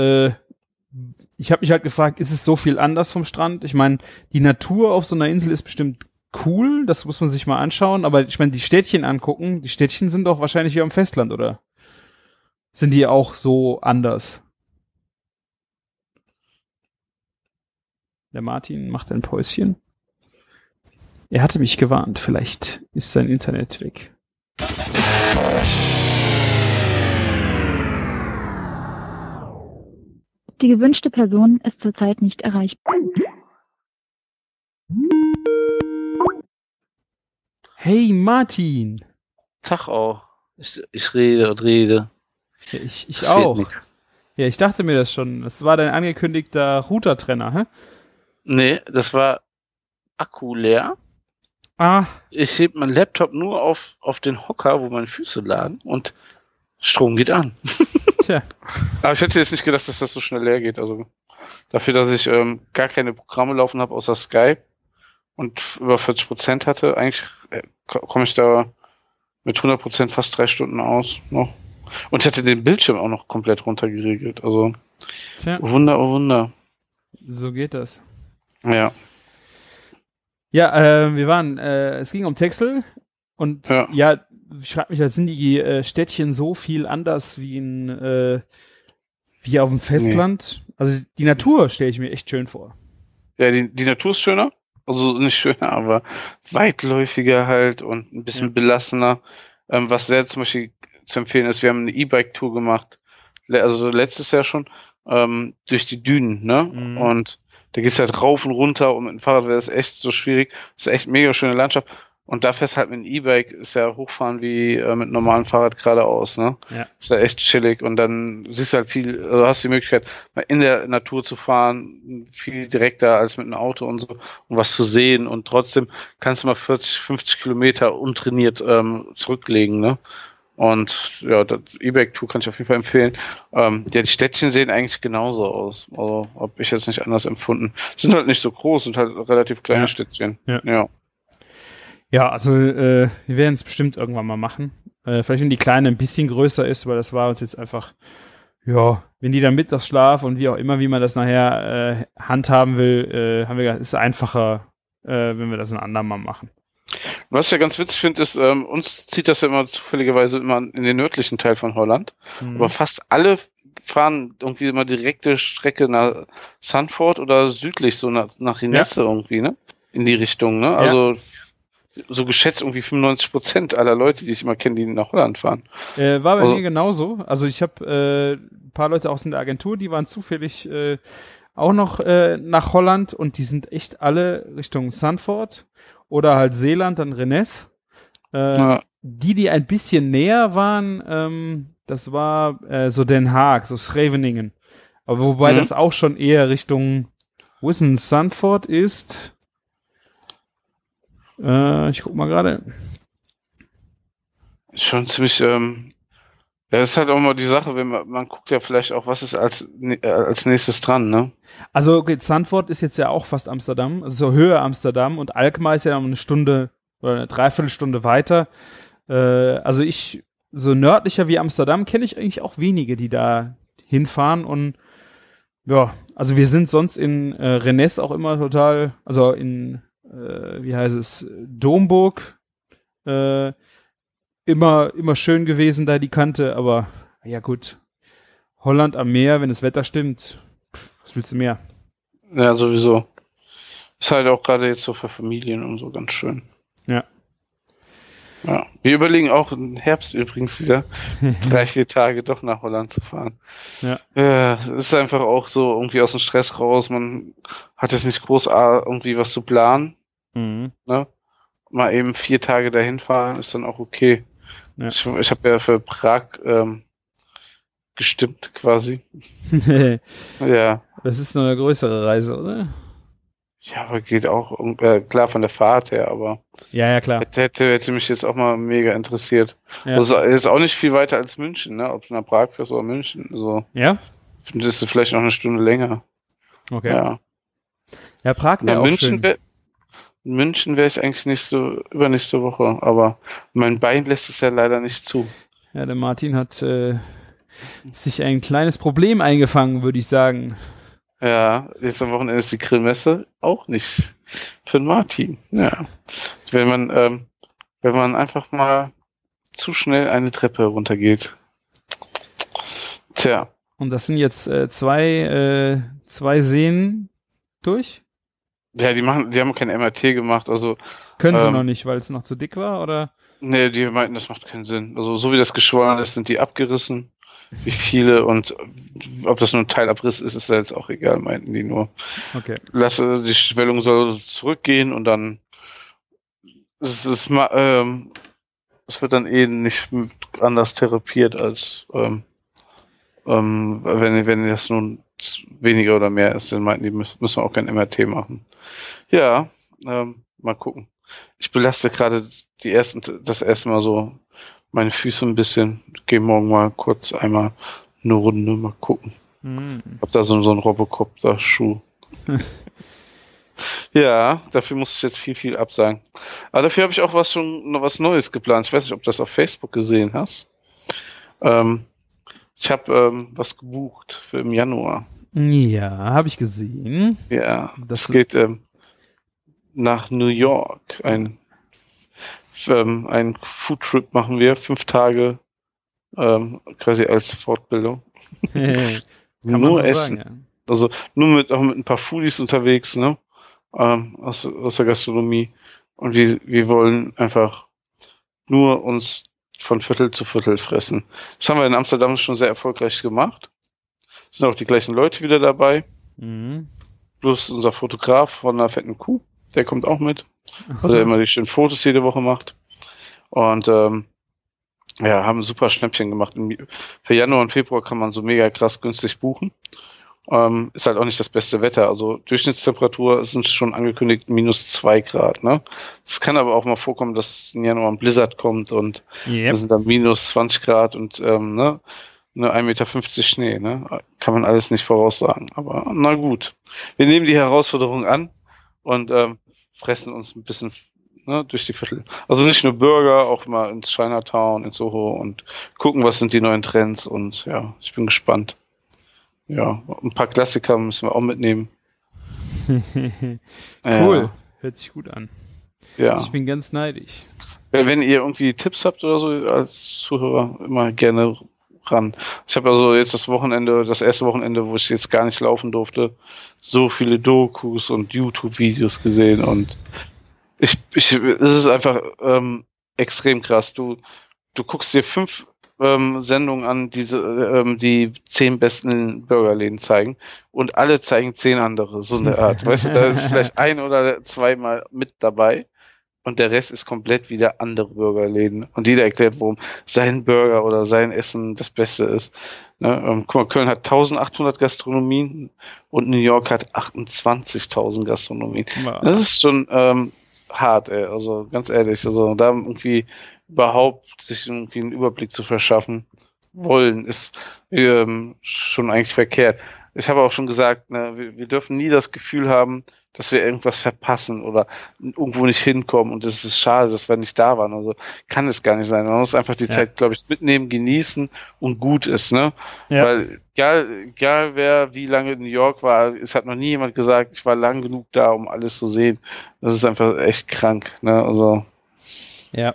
ich habe mich halt gefragt, ist es so viel anders vom Strand? Ich meine, die Natur auf so einer Insel ist bestimmt cool, das muss man sich mal anschauen, aber ich meine, die Städtchen angucken, die Städtchen sind doch wahrscheinlich wie am Festland, oder? Sind die auch so anders? Der Martin macht ein Päuschen. Er hatte mich gewarnt, vielleicht ist sein Internet weg. Die gewünschte Person ist zurzeit nicht erreichbar. Hey Martin! Tag auch. Ich rede und rede. Ja, ich Passiert auch. nichts. Ja, ich dachte mir das schon. Das war dein angekündigter Routertrenner, hä? Nee, das war Akku leer. Ah, Ich heb meinen Laptop nur auf den Hocker, wo meine Füße lagen, und Strom geht an. tja. Aber ich hätte jetzt nicht gedacht, dass das so schnell leer geht. Also dafür, dass ich gar keine Programme laufen habe außer Skype und über 40% hatte, eigentlich komme ich da mit 100% fast 3 Stunden aus noch. Und ich hatte den Bildschirm auch noch komplett runtergeregelt. Also Tja, Wunder, oh Wunder. so geht das. Ja. Ja, es ging um Texel und Ja. ich frage mich, sind die Städtchen so viel anders wie auf dem Festland? Also die Natur stelle ich mir echt schön vor. Ja, die Natur ist schöner. Also nicht schöner, aber weitläufiger halt und ein bisschen belassener. Was sehr zum Beispiel zu empfehlen ist, wir haben eine E-Bike-Tour gemacht, also letztes Jahr schon, durch die Dünen, ne? Mhm. Und da geht's halt rauf und runter und mit dem Fahrrad wäre das echt so schwierig. Das ist echt mega schöne Landschaft. Und da fährst halt mit einem E-Bike, ist ja hochfahren wie mit einem normalen Fahrrad geradeaus, ne? Ja. Ist ja echt chillig und dann siehst du halt viel, also hast die Möglichkeit, mal in der Natur zu fahren, viel direkter als mit einem Auto und so, um was zu sehen, und trotzdem kannst du mal 40, 50 Kilometer untrainiert zurücklegen, ne? Und ja, das E-Bike-Tour kann ich auf jeden Fall empfehlen. Ja, die Städtchen sehen eigentlich genauso aus. Also habe ich jetzt nicht anders empfunden. Sind halt nicht so groß, sind halt relativ kleine Städtchen. Ja. Ja, also wir werden es bestimmt irgendwann mal machen. Vielleicht wenn die Kleine ein bisschen größer ist, weil das war uns jetzt einfach, ja, wenn die dann Mittagsschlaf und wie auch immer, wie man das nachher handhaben will, haben wir gesagt, ist einfacher, wenn wir das ein andermal machen. Was ich ja ganz witzig finde, ist, uns zieht das ja immer zufälligerweise immer in den nördlichen Teil von Holland. Aber fast alle fahren irgendwie immer direkte Strecke nach Sanford oder südlich, so nach Rinesse irgendwie, ne? In die Richtung, ne? Also so geschätzt irgendwie 95% aller Leute, die ich immer kenne, die nach Holland fahren. War bei mir genauso. Also ich habe ein paar Leute aus der Agentur, die waren zufällig auch noch nach Holland und die sind echt alle Richtung Sanford oder halt Zeeland, dann Rennes. Die ein bisschen näher waren, das war so Den Haag, so Scheveningen. Aber wobei das auch schon eher Richtung, wo ist denn Sanford ist? Ich guck mal gerade. Schon ziemlich, ja, das ist halt auch mal die Sache, wenn man guckt ja vielleicht auch, was ist als nächstes dran, ne? Also okay, Sanford ist jetzt ja auch fast Amsterdam, also so Höhe Amsterdam, und Alkmaar ist ja eine Stunde oder eine Dreiviertelstunde weiter. Also so nördlicher wie Amsterdam kenne ich eigentlich auch wenige, die da hinfahren, und ja, also wir sind sonst in Rennes auch immer total, also in wie heißt es, Domburg, immer schön gewesen, da die Kante, aber ja gut, Holland am Meer, wenn das Wetter stimmt, was willst du mehr? Ja, sowieso. Ist halt auch gerade jetzt so für Familien und so ganz schön. Ja. Ja. Wir überlegen auch im Herbst übrigens wieder 3-4 Tage doch nach Holland zu fahren. Ja. Ja, es ist einfach auch so irgendwie aus dem Stress raus. Man hat jetzt nicht groß irgendwie was zu planen. Mhm. Ne? Mal eben 4 Tage dahin fahren ist dann auch okay. Ja. Ich habe ja für Prag gestimmt quasi. Ja. Das ist nur eine größere Reise, oder? Ja, aber geht auch, klar von der Fahrt her, aber Ja, klar. hätte mich jetzt auch mal mega interessiert. Ja. Also ist auch nicht viel weiter als München, ne? Ob du nach Prag fährst oder München. So. Ja? Findest du vielleicht noch eine Stunde länger. Okay. Ja, Prag wäre auch München schön. München wäre ich eigentlich übernächste Woche, aber mein Bein lässt es ja leider nicht zu. Ja, der Martin hat sich ein kleines Problem eingefangen, würde ich sagen. Ja, jetzt am Wochenende ist die Grillmesse auch nicht für den Martin. Ja. Wenn man einfach mal zu schnell eine Treppe runtergeht. Tja. Und das sind jetzt zwei Sehnen durch? Ja, die haben kein MRT gemacht, also. Können sie noch nicht, weil es noch zu dick war, oder? Nee, die meinten, das macht keinen Sinn. Also, so wie das geschwollen ist, sind die abgerissen. Wie viele und ob das nur ein Teilabriss ist, ist ja jetzt auch egal, meinten die nur. Okay. Die Schwellung soll zurückgehen und dann es wird dann nicht anders therapiert als wenn das nun weniger oder mehr ist, dann meinten die, müssen wir auch kein MRT machen. Ja, mal gucken. Ich belaste gerade das erste Mal so meine Füße ein bisschen. Gehe morgen mal kurz einmal eine Runde, mal gucken. Hab da so ein Robocop-Schuh. Ja, dafür muss ich jetzt viel absagen. Aber dafür habe ich auch noch was Neues geplant. Ich weiß nicht, ob du das auf Facebook gesehen hast. Ich habe was gebucht für im Januar. Ja, habe ich gesehen. Ja, das geht nach New York. Ein Foodtrip machen wir, 5 Tage quasi als Fortbildung. Kann nur man so essen. sagen, ja. Also nur auch mit ein paar Foodies unterwegs, ne? Aus der Gastronomie. Und wir wollen einfach nur uns von Viertel zu Viertel fressen. Das haben wir in Amsterdam schon sehr erfolgreich gemacht. Sind auch die gleichen Leute wieder dabei. Plus unser Fotograf von einer fetten Kuh, der kommt auch mit. Also der immer die schönen Fotos jede Woche macht. Und haben super Schnäppchen gemacht. Für Januar und Februar kann man so mega krass günstig buchen. Ist halt auch nicht das beste Wetter. Also Durchschnittstemperatur sind schon angekündigt -2 Grad. Ne? Es kann aber auch mal vorkommen, dass im Januar ein Blizzard kommt und das sind dann -20 Grad und ne 1,50 Meter Schnee. Ne? Kann man alles nicht voraussagen. Aber na gut. Wir nehmen die Herausforderung an und fressen uns ein bisschen durch die Viertel. Also nicht nur Burger, auch mal ins Chinatown, ins Soho und gucken, was sind die neuen Trends und ja, ich bin gespannt. Ja, ein paar Klassiker müssen wir auch mitnehmen. Cool, hört sich gut an. Ja. Ich bin ganz neidisch. Wenn ihr irgendwie Tipps habt oder so als Zuhörer, immer gerne ran. Ich habe also jetzt das erste Wochenende, wo ich jetzt gar nicht laufen durfte, so viele Dokus und YouTube-Videos gesehen und es ist einfach extrem krass. Du guckst dir 5 Sendungen an, die 10 besten Burgerläden zeigen und alle zeigen 10 andere, so eine Art. Weißt du, da ist vielleicht 1 oder 2 mal mit dabei und der Rest ist komplett wieder andere Burgerläden und jeder erklärt, warum sein Burger oder sein Essen das Beste ist. Ne? Guck mal, Köln hat 1800 Gastronomien und New York hat 28.000 Gastronomien. Wow. Das ist schon hart, ey. Also ganz ehrlich, also da irgendwie überhaupt sich irgendwie einen Überblick zu verschaffen wollen, ist schon eigentlich verkehrt. Ich habe auch schon gesagt, ne, wir dürfen nie das Gefühl haben, dass wir irgendwas verpassen oder irgendwo nicht hinkommen und es ist schade, dass wir nicht da waren. Also kann es gar nicht sein. Man muss einfach die Zeit, glaube ich, mitnehmen, genießen und gut ist, ne? Ja. Weil egal wer wie lange in New York war, es hat noch nie jemand gesagt, ich war lang genug da, um alles zu sehen. Das ist einfach echt krank, ne? Also ja.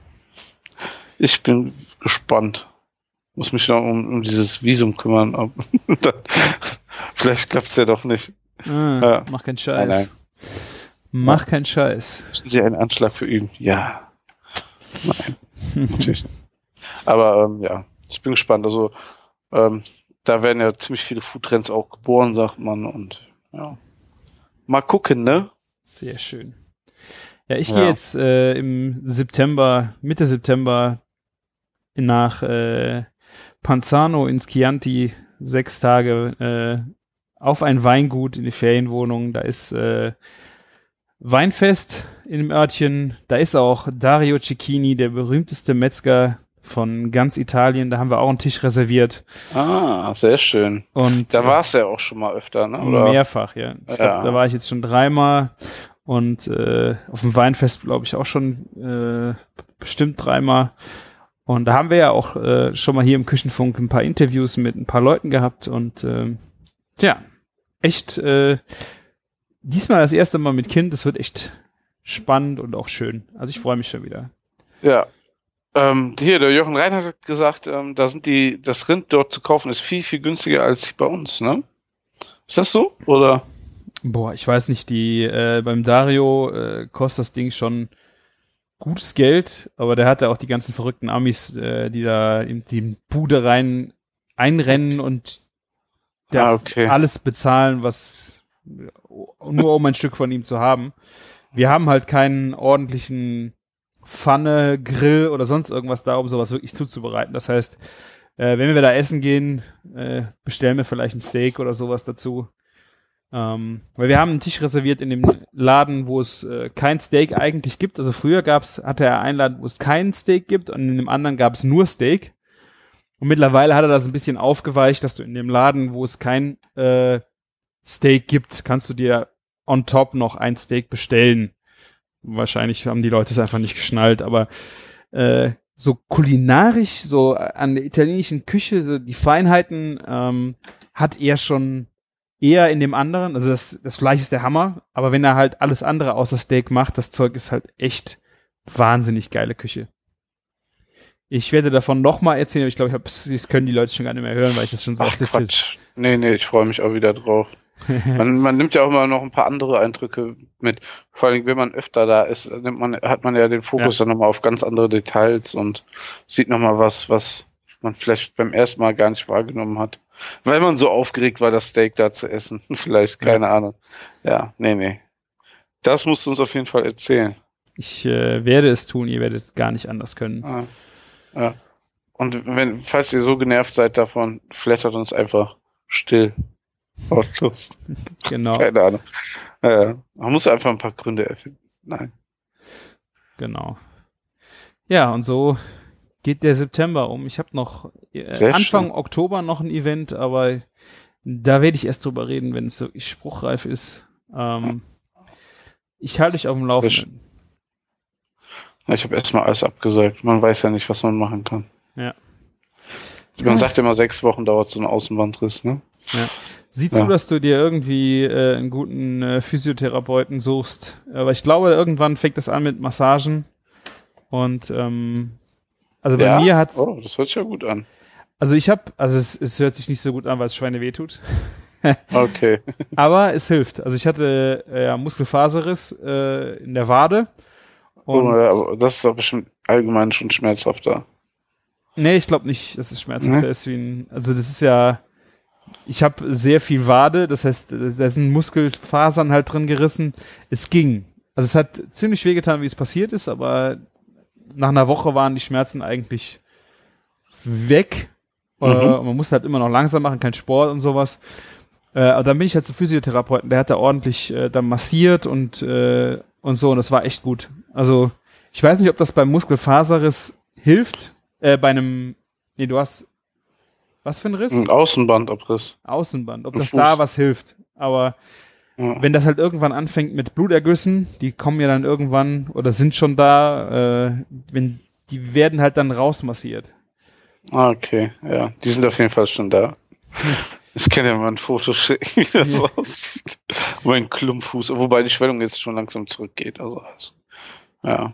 Ich bin gespannt. Muss mich noch um dieses Visum kümmern. Vielleicht klappt's ja doch nicht. Mach keinen Scheiß. Nein. Mach keinen Scheiß. Müssen Sie einen Anschlag verüben? Ja. Nein. Natürlich nicht. Aber ich bin gespannt. Also da werden ja ziemlich viele Foodtrends auch geboren, sagt man. Und ja. Mal gucken, ne? Sehr schön. Ja, ich gehe jetzt im September, Mitte September nach Panzano ins Chianti 6 Tage auf ein Weingut in die Ferienwohnung. Da ist Weinfest in dem Örtchen. Da ist auch Dario Cecchini, der berühmteste Metzger von ganz Italien. Da haben wir auch einen Tisch reserviert. Ah, sehr schön. Und da warst du ja auch schon mal öfter, ne? Oder? Mehrfach, ja. Ich glaub, da war ich jetzt schon 3-mal und auf dem Weinfest, glaube ich, auch schon bestimmt 3-mal. Und da haben wir ja auch schon mal hier im Küchenfunk ein paar Interviews mit ein paar Leuten gehabt und echt diesmal das erste Mal mit Kind. Das wird echt spannend und auch schön. Also ich freue mich schon wieder. Ja. Hier, der Jochen Reinhardt hat gesagt, das Rind dort zu kaufen ist viel, viel günstiger als bei uns, ne? Ist das so? Oder? Boah, ich weiß nicht, beim Dario kostet das Ding schon gutes Geld, aber der hat ja auch die ganzen verrückten Amis, die da in die Bude rein einrennen und alles bezahlen, was nur um ein Stück von ihm zu haben. Wir haben halt keinen ordentlichen Pfanne, Grill oder sonst irgendwas da, um sowas wirklich zuzubereiten. Das heißt, wenn wir da essen gehen, bestellen wir vielleicht ein Steak oder sowas dazu. Weil wir haben einen Tisch reserviert in dem Laden, wo es kein Steak eigentlich gibt. Also früher hatte er einen Laden, wo es kein Steak gibt und in dem anderen gab es nur Steak. Und mittlerweile hat er das ein bisschen aufgeweicht, dass du in dem Laden, wo es kein Steak gibt, kannst du dir on top noch ein Steak bestellen. Wahrscheinlich haben die Leute es einfach nicht geschnallt, aber so kulinarisch, so an der italienischen Küche, so die Feinheiten hat er schon eher in dem anderen, also das Fleisch ist der Hammer, aber wenn er halt alles andere außer Steak macht, das Zeug ist halt echt wahnsinnig geile Küche. Ich werde davon nochmal erzählen, aber ich glaube, das können die Leute schon gar nicht mehr hören, weil ich das schon so oft erzähle. Quatsch. Nee, ich freue mich auch wieder drauf. Man nimmt ja auch immer noch ein paar andere Eindrücke mit. Vor allem, wenn man öfter da ist, hat man ja den Fokus dann nochmal auf ganz andere Details und sieht nochmal was man vielleicht beim ersten Mal gar nicht wahrgenommen hat. Weil man so aufgeregt war, das Steak da zu essen. Vielleicht, keine Ahnung. Ja, nee. Das musst du uns auf jeden Fall erzählen. Ich werde es tun, ihr werdet gar nicht anders können. Ja. Und falls ihr so genervt seid davon, flattert uns einfach still. Wortlos. Genau. Keine Ahnung. Man muss einfach ein paar Gründe erfinden. Nein. Genau. Ja, und so geht der September um. Ich habe noch Anfang Oktober noch ein Event, aber da werde ich erst drüber reden, wenn es wirklich spruchreif ist. Ich halte euch auf dem Laufenden. Ich habe erstmal alles abgesagt. Man weiß ja nicht, was man machen kann. Ja. Man sagt immer, 6 Wochen dauert so ein Außenbandriss, ne? Ja. Sieh zu, dass du dir irgendwie einen guten Physiotherapeuten suchst. Aber ich glaube, irgendwann fängt das an mit Massagen. Und also bei mir hat's. Oh, das hört sich ja gut an. Also es hört sich nicht so gut an, weil es Schweine wehtut. Okay. Aber es hilft. Also ich hatte Muskelfaserriss in der Wade. Und aber das ist doch bestimmt allgemein schon schmerzhafter. Nee, ich glaube nicht, dass es schmerzhafter ist also das ist ja, ich habe sehr viel Wade, das heißt, da sind Muskelfasern halt drin gerissen. Es ging. Also es hat ziemlich wehgetan, wie es passiert ist, aber nach einer Woche waren die Schmerzen eigentlich weg. Und man musste halt immer noch langsam machen, kein Sport und sowas. Aber dann bin ich halt zum Physiotherapeuten, der hat da ordentlich dann massiert und so, und das war echt gut. Also ich weiß nicht, ob das beim Muskelfaserriss hilft. Du hast was für ein Riss? Ein Außenbandabriss. Außenband, ob das da was hilft. Aber wenn das halt irgendwann anfängt mit Blutergüssen, die kommen ja dann irgendwann oder sind schon da, die werden halt dann rausmassiert. Okay, ja. Die sind auf jeden Fall schon da. Ich kann ja mal ein Foto schicken, wie das aussieht. Mein Klumpfuß, wobei die Schwellung jetzt schon langsam zurückgeht. Also ja.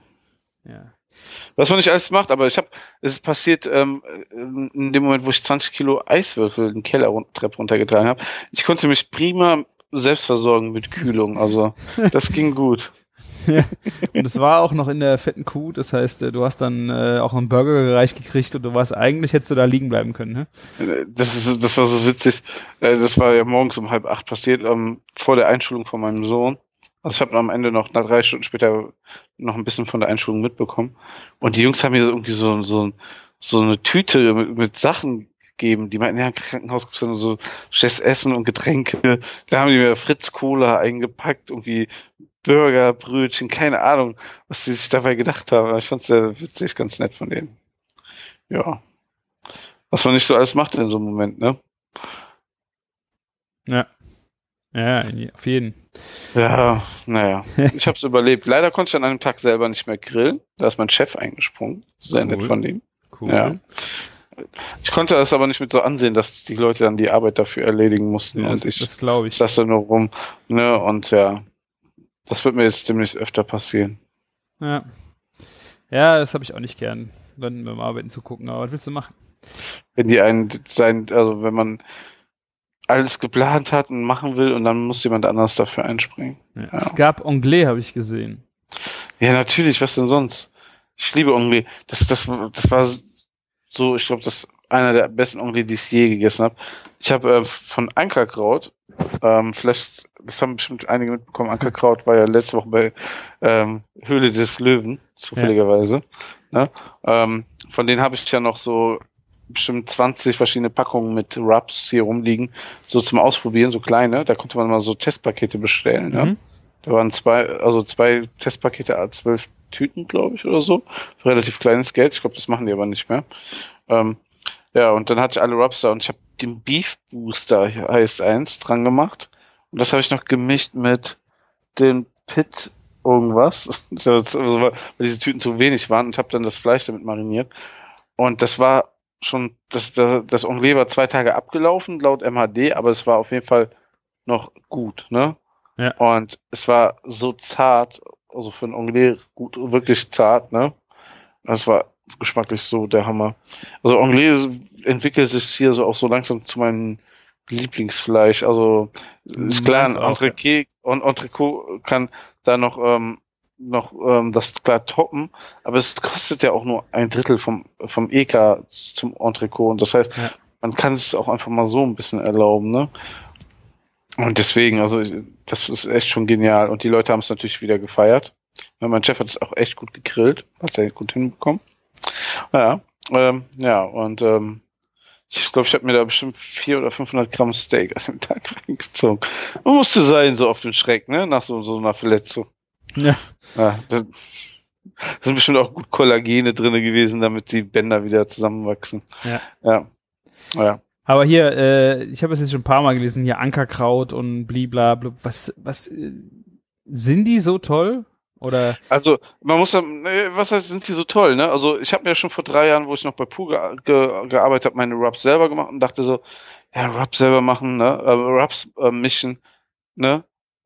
Was man nicht alles macht, aber es ist passiert in dem Moment, wo ich 20 Kilo Eiswürfel in den Kellertreppe runtergetragen habe. Ich konnte mich prima selbst versorgen mit Kühlung, also das ging gut. Ja. Und es war auch noch in der fetten Kuh, das heißt, du hast dann auch einen Burger gereicht gekriegt und hättest du da liegen bleiben können, ne? Das war so witzig. Das war ja morgens um 7:30 passiert, vor der Einschulung von meinem Sohn. Also ich habe am Ende noch 3 Stunden später noch ein bisschen von der Einschulung mitbekommen. Und die Jungs haben mir irgendwie so eine Tüte mit Sachen gegeben. Die meinten, ja, im Krankenhaus gibt's dann so schlechtes Essen und Getränke. Da haben die mir Fritz Cola eingepackt, irgendwie Burger, Brötchen, keine Ahnung, was sie sich dabei gedacht haben. Ich fand's sehr witzig, ganz nett von denen. Ja. Was man nicht so alles macht in so einem Moment, ne? Ja, auf jeden. Ja, naja. Ich hab's überlebt. Leider konnte ich an einem Tag selber nicht mehr grillen. Da ist mein Chef eingesprungen. Sehr nett von ihm. Cool. Ja. Ich konnte das aber nicht mit so ansehen, dass die Leute dann die Arbeit dafür erledigen mussten. Ja, und das glaube ich. saß da nur rum. Ne? Und ja, das wird mir jetzt demnächst öfter passieren. Ja. Ja, das habe ich auch nicht gern, dann beim Arbeiten zu gucken. Aber was willst du machen? Wenn wenn man alles geplant hat und machen will und dann muss jemand anders dafür einspringen. Ja. Ja. Es gab Anglais, habe ich gesehen. Ja, natürlich, was denn sonst? Ich liebe Anglais. Das war so, ich glaube, das ist einer der besten Anglais, die ich je gegessen habe. Ich habe von Ankerkraut, vielleicht, das haben bestimmt einige mitbekommen, Ankerkraut war ja letzte Woche bei Höhle des Löwen, zufälligerweise. Ja. Ne? Von denen habe ich ja noch so bestimmt 20 verschiedene Packungen mit Rubs hier rumliegen, so zum Ausprobieren, so kleine. Da konnte man mal so Testpakete bestellen. Ja? Da waren zwei Testpakete, 12 Tüten, glaube ich, oder so. Für relativ kleines Geld. Ich glaube, das machen die aber nicht mehr. Ja, und dann hatte ich alle Rubs da und ich habe den Beef Booster, heißt eins, dran gemacht. Und das habe ich noch gemischt mit dem Pit irgendwas, weil diese Tüten zu wenig waren und habe dann das Fleisch damit mariniert. Und das war schon, das Anglais war 2 Tage abgelaufen, laut MHD, aber es war auf jeden Fall noch gut, ne? Ja. Und es war so zart, also für ein Anglais gut, wirklich zart, ne? Das war geschmacklich so der Hammer. Also Anglais entwickelt sich hier so auch so langsam zu meinem Lieblingsfleisch. Also ist klar, ein Entrecot kann da noch das klar toppen, aber es kostet ja auch nur 1/3 vom EK zum Entrecot und das heißt, man kann es auch einfach mal so ein bisschen erlauben, ne? Und deswegen, also das ist echt schon genial und die Leute haben es natürlich wieder gefeiert. Ja, mein Chef hat es auch echt gut gegrillt, hat er gut hinbekommen. Ja, und ich glaube, ich habe mir da bestimmt 400 oder 500 Gramm Steak an dem Tag reingezogen. Man musste sein, so auf den Schreck, ne, nach so einer Verletzung. Ja. Ja, da sind bestimmt auch gut Kollagene drinne gewesen, damit die Bänder wieder zusammenwachsen. Ja. Aber hier, ich habe es jetzt schon ein paar Mal gelesen, hier Ankerkraut und blibla, was sind die so toll? Oder? Also, man muss sagen, was heißt, sind die so toll, ne? Also, ich habe mir ja schon vor 3 Jahren, wo ich noch bei Pooh gearbeitet habe, meine Rubs selber gemacht und dachte so, ja, Rubs selber machen, ne? Rubs mischen, ne?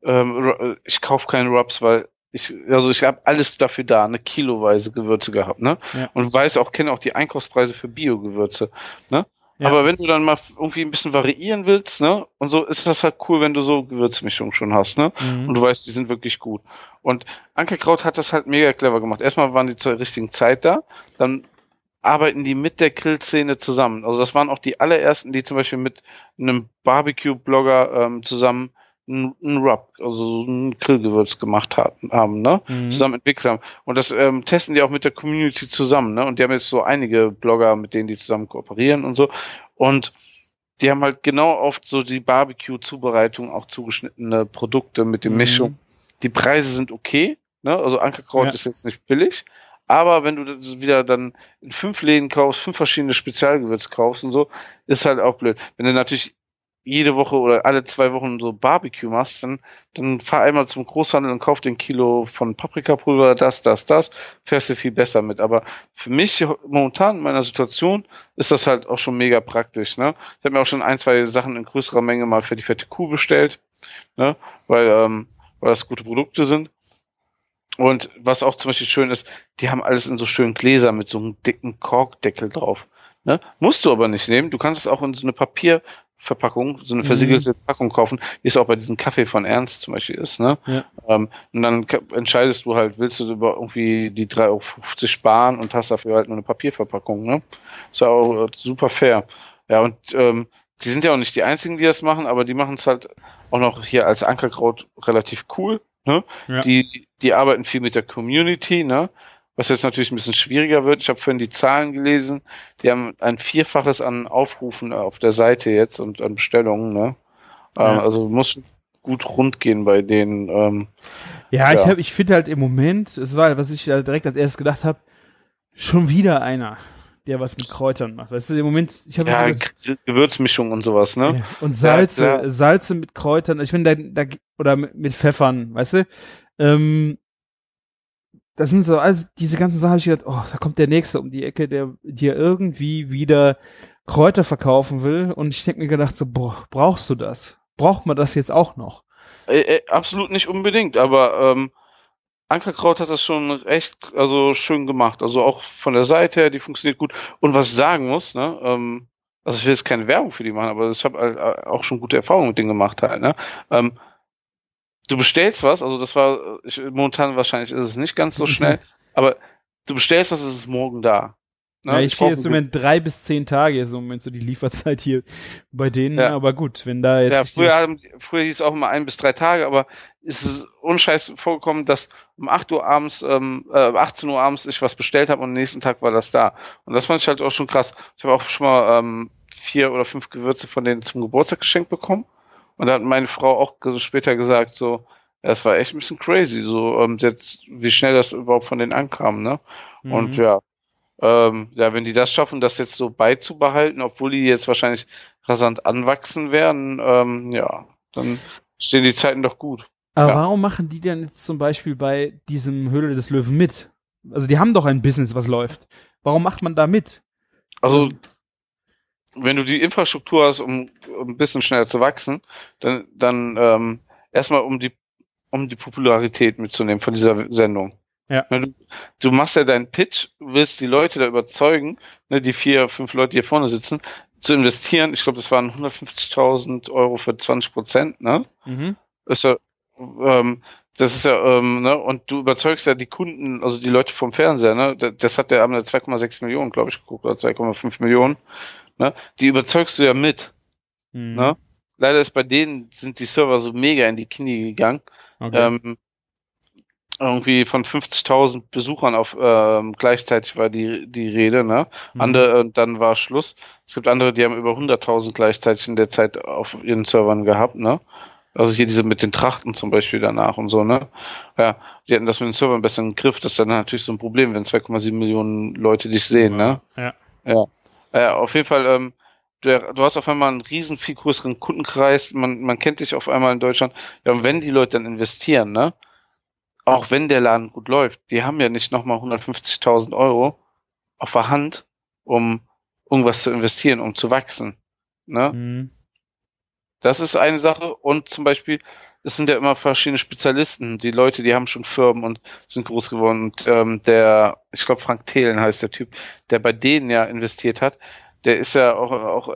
Ich kaufe keine Rubs, weil ich habe alles dafür da, eine kiloweise Gewürze gehabt, ne? Ja. Und kenne auch die Einkaufspreise für Bio-Gewürze, ne? Ja. Aber wenn du dann mal irgendwie ein bisschen variieren willst, ne, und so ist das halt cool, wenn du so Gewürzmischungen schon hast, ne, und du weißt, die sind wirklich gut. Und Ankerkraut hat das halt mega clever gemacht. Erstmal waren die zur richtigen Zeit da, dann arbeiten die mit der Grillszene zusammen. Also das waren auch die allerersten, die zum Beispiel mit einem Barbecue-Blogger zusammen ein Rub, also ein Grillgewürz gemacht haben, ne? Zusammen entwickelt haben. Und das testen die auch mit der Community zusammen, ne? Und die haben jetzt so einige Blogger, mit denen die zusammen kooperieren und so. Und die haben halt genau oft so die Barbecue-Zubereitung, auch zugeschnittene Produkte mit den Mischungen. Die Preise sind okay, ne? Also Ankerkraut ist jetzt nicht billig. Aber wenn du das wieder dann in 5 Läden kaufst, 5 verschiedene Spezialgewürze kaufst und so, ist halt auch blöd. Wenn du natürlich jede Woche oder alle 2 Wochen so Barbecue machst, dann fahr einmal zum Großhandel und kauf den Kilo von Paprikapulver, das, fährst du viel besser mit. Aber für mich momentan in meiner Situation ist das halt auch schon mega praktisch, ne? Ich habe mir auch schon 1, 2 Sachen in größerer Menge mal für die fette Kuh bestellt, ne? Weil das gute Produkte sind. Und was auch zum Beispiel schön ist, die haben alles in so schönen Gläsern mit so einem dicken Korkdeckel drauf, ne? Musst du aber nicht nehmen. Du kannst es auch in so eine Papierverpackung, so eine versiegelte Packung kaufen, wie es auch bei diesem Kaffee von Ernst zum Beispiel ist, ne? Ja. Und dann entscheidest du halt, willst du über irgendwie die 3,50 € sparen und hast dafür halt nur eine Papierverpackung, ne? Ist ja auch super fair. Ja, und die sind ja auch nicht die einzigen, die das machen, aber die machen es halt auch noch hier als Ankerkraut relativ cool, ne? Ja. Die arbeiten viel mit der Community, ne? Was jetzt natürlich ein bisschen schwieriger wird. Ich habe vorhin die Zahlen gelesen. Die haben ein 4-faches an Aufrufen auf der Seite jetzt und an Bestellungen, ne? Also muss gut rund gehen bei denen. Ich finde halt im Moment, es war, was ich direkt als erstes gedacht habe, schon wieder einer, der was mit Kräutern macht. Weißt du, im Moment, ich habe Gewürzmischung und sowas, ne? Ja. Und Salze mit Kräutern, ich finde, oder mit Pfeffern, weißt du? das sind so, also diese ganzen Sachen habe ich gedacht, oh, da kommt der Nächste um die Ecke, der dir irgendwie wieder Kräuter verkaufen will. Und ich denke mir gedacht so, boah, brauchst du das? Braucht man das jetzt auch noch? Absolut nicht unbedingt, aber Ankerkraut hat das schon echt schön gemacht. Also auch von der Seite her, die funktioniert gut. Und was ich sagen muss, ne, also ich will jetzt keine Werbung für die machen, aber ich habe halt auch schon gute Erfahrungen mit denen gemacht halt, ne. Du bestellst was, also momentan wahrscheinlich ist es nicht ganz so schnell, aber du bestellst was, ist es morgen da. Ne? Ja, ich stehe jetzt im Moment 3 bis 10 Tage, ist im Moment so die Lieferzeit hier bei denen, Ja. aber gut, wenn da jetzt... Ja, früher hieß es auch immer 1 bis 3 Tage, aber es ist unscheiß vorgekommen, dass um 18 Uhr abends ich was bestellt habe und am nächsten Tag war das da. Und das fand ich halt auch schon krass. Ich habe auch schon mal 4 oder 5 Gewürze von denen zum Geburtstag geschenkt bekommen. Und da hat meine Frau auch später gesagt, so, ja, es war echt ein bisschen crazy, so, wie schnell das überhaupt von denen ankam, ne? Mhm. Und ja, wenn die das schaffen, das jetzt so beizubehalten, obwohl die jetzt wahrscheinlich rasant anwachsen werden, dann stehen die Zeiten doch gut. Aber warum machen die denn jetzt zum Beispiel bei diesem Höhle des Löwen mit? Also die haben doch ein Business, was läuft. Warum macht man da mit? Also, wenn du die Infrastruktur hast, um ein bisschen schneller zu wachsen, dann erstmal um die Popularität mitzunehmen von dieser Sendung. Ja. Du machst ja deinen Pitch, willst die Leute da überzeugen, ne, die 4, 5 Leute, die hier vorne sitzen, zu investieren. Ich glaube, das waren 150.000 Euro für 20%, ne? Mhm. Das ist ja, ne, und du überzeugst ja die Kunden, also die Leute vom Fernseher, ne? Das hat der am 2,6 Millionen, glaube ich, geguckt, oder 2,5 Millionen, ne? Die überzeugst du ja mit, ne? Leider ist bei denen sind die Server so mega in die Knie gegangen. Okay. Irgendwie von 50.000 Besuchern auf gleichzeitig war die Rede, ne? Andere, dann war Schluss. Es gibt andere, die haben über 100.000 gleichzeitig in der Zeit auf ihren Servern gehabt, ne? Also hier diese mit den Trachten zum Beispiel danach und so, ne? Ja, die hatten das mit den Servern besser im Griff. Das ist dann natürlich so ein Problem, wenn 2,7 Millionen Leute dich sehen, ne? Ja, auf jeden Fall, du hast auf einmal einen riesen, viel größeren Kundenkreis. Man kennt dich auf einmal in Deutschland. Ja, und wenn die Leute dann investieren, ne? Auch wenn der Laden gut läuft, die haben ja nicht nochmal 150.000 Euro auf der Hand, um irgendwas zu investieren, um zu wachsen. Ne? Mhm. Das ist eine Sache. Und zum Beispiel, es sind ja immer verschiedene Spezialisten. Die Leute, die haben schon Firmen und sind groß geworden. Und ich glaube Frank Thelen heißt der Typ, der bei denen ja investiert hat, der ist ja auch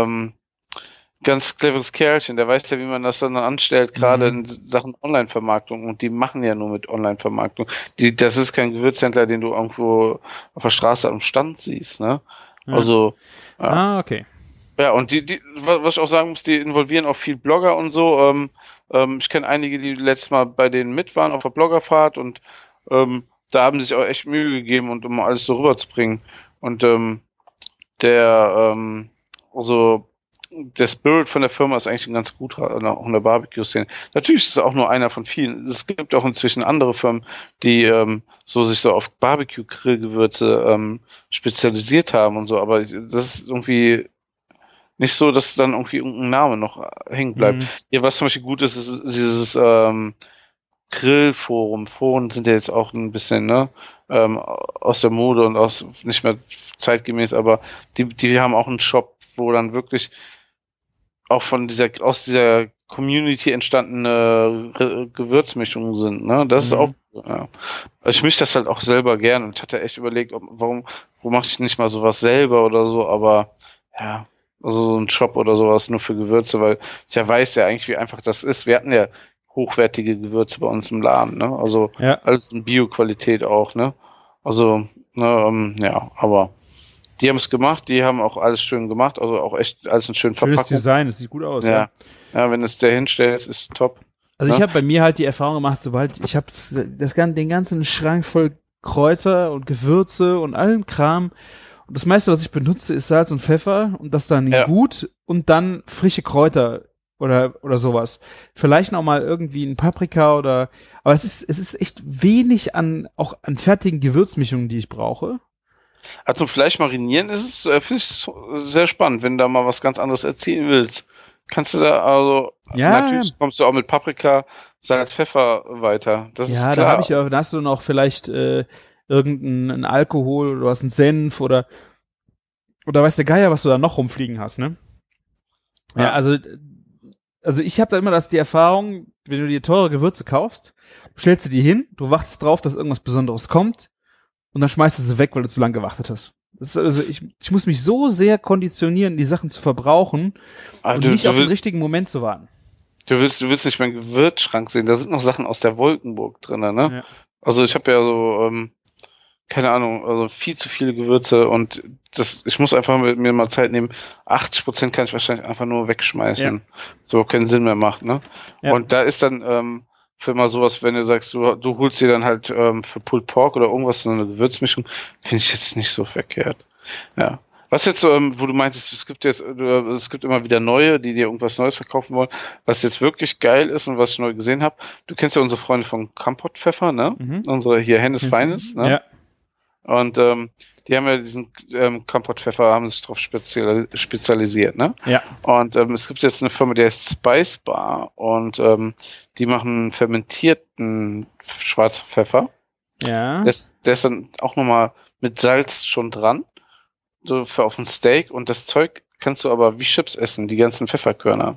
ganz cleveres Kerlchen, der weiß ja, wie man das dann anstellt, gerade in Sachen Online-Vermarktung, und die machen ja nur mit Online-Vermarktung. Das ist kein Gewürzhändler, den du irgendwo auf der Straße am Stand siehst, ne? Ja. Also, ja. Ah, okay. Ja, und was ich auch sagen muss, die involvieren auch viel Blogger und so. Ich kenne einige, die letztes Mal bei denen mit waren auf der Bloggerfahrt, und da haben sie sich auch echt Mühe gegeben, und um alles so rüberzubringen. Und der Spirit von der Firma ist eigentlich ein ganz guter, auch in der Barbecue-Szene. Natürlich ist es auch nur einer von vielen. Es gibt auch inzwischen andere Firmen, die sich so auf Barbecue-Grillgewürze spezialisiert haben und so, aber das ist irgendwie nicht so, dass dann irgendwie irgendein Name noch hängen bleibt. Ja, was zum Beispiel gut ist, ist dieses Grillforum. Foren sind ja jetzt auch ein bisschen aus der Mode und aus nicht mehr zeitgemäß, aber die haben auch einen Shop, wo dann wirklich auch aus dieser Community entstandene Gewürzmischungen sind, ne? Das ist auch, ja. Ich mische das halt auch selber gern, und ich hatte echt überlegt, wo mache ich nicht mal sowas selber oder so, aber ja, also so ein Shop oder sowas nur für Gewürze, weil ich ja weiß ja eigentlich, wie einfach das ist. Wir hatten ja hochwertige Gewürze bei uns im Laden, ne? Also alles in Bio-Qualität auch, ne? Also, ne, aber die haben es gemacht, die haben auch alles schön gemacht, also auch echt alles in schönen Verpackungen. Schönes Design, es sieht gut aus. Ja, wenn es der hinstellt, ist top. Also ich habe bei mir halt die Erfahrung gemacht, ich habe den ganzen Schrank voll Kräuter und Gewürze und allen Kram. Und das meiste, was ich benutze, ist Salz und Pfeffer, und das dann gut, und dann frische Kräuter oder sowas. Vielleicht noch mal irgendwie ein Paprika aber es ist echt wenig an fertigen Gewürzmischungen, die ich brauche. Also zum Fleisch marinieren ist es, finde ich sehr spannend, wenn du da mal was ganz anderes erzählen willst. kannst du da, also Ja, natürlich kommst du auch mit Paprika, Salz, Pfeffer weiter. Das ist ja, klar. da hast du noch vielleicht irgendeinen Alkohol, du hast einen Senf oder weiß der Geier, was du da noch rumfliegen hast, ne? Ja, also ich habe da immer die Erfahrung, wenn du dir teure Gewürze kaufst, stellst du die hin, du wartest drauf, dass irgendwas Besonderes kommt und dann schmeißt du sie weg, weil du zu lange gewartet hast. Das ist also ich muss mich so sehr konditionieren, die Sachen zu verbrauchen und nicht auf den richtigen Moment zu warten. Du willst nicht meinen Gewürzschrank sehen, da sind noch Sachen aus der Wolkenburg drin, ne? Ja. Also ich habe ja so, keine Ahnung, also viel zu viele Gewürze und ich muss einfach mir mal Zeit nehmen. 80% kann ich wahrscheinlich einfach nur wegschmeißen. Ja. So keinen Sinn mehr macht, ne? Ja. Und da ist dann für mal sowas, wenn du sagst, du holst dir dann halt für Pulled Pork oder irgendwas so eine Gewürzmischung, finde ich jetzt nicht so verkehrt. Ja. Was jetzt, wo du meintest, es gibt immer wieder neue, die dir irgendwas Neues verkaufen wollen, was jetzt wirklich geil ist und was ich neu gesehen habe. Du kennst ja unsere Freunde von Kampot Pfeffer, ne? Unsere hier Hennes Feines, ne? Ja. Und die haben ja diesen Kampot Pfeffer, haben sich drauf spezialisiert, ne? Ja. Und es gibt jetzt eine Firma, die heißt Spice Bar und die machen fermentierten schwarzen Pfeffer. Ja. Der ist dann auch nochmal mit Salz schon dran. So für auf ein Steak und das Zeug kannst du aber wie Chips essen, die ganzen Pfefferkörner.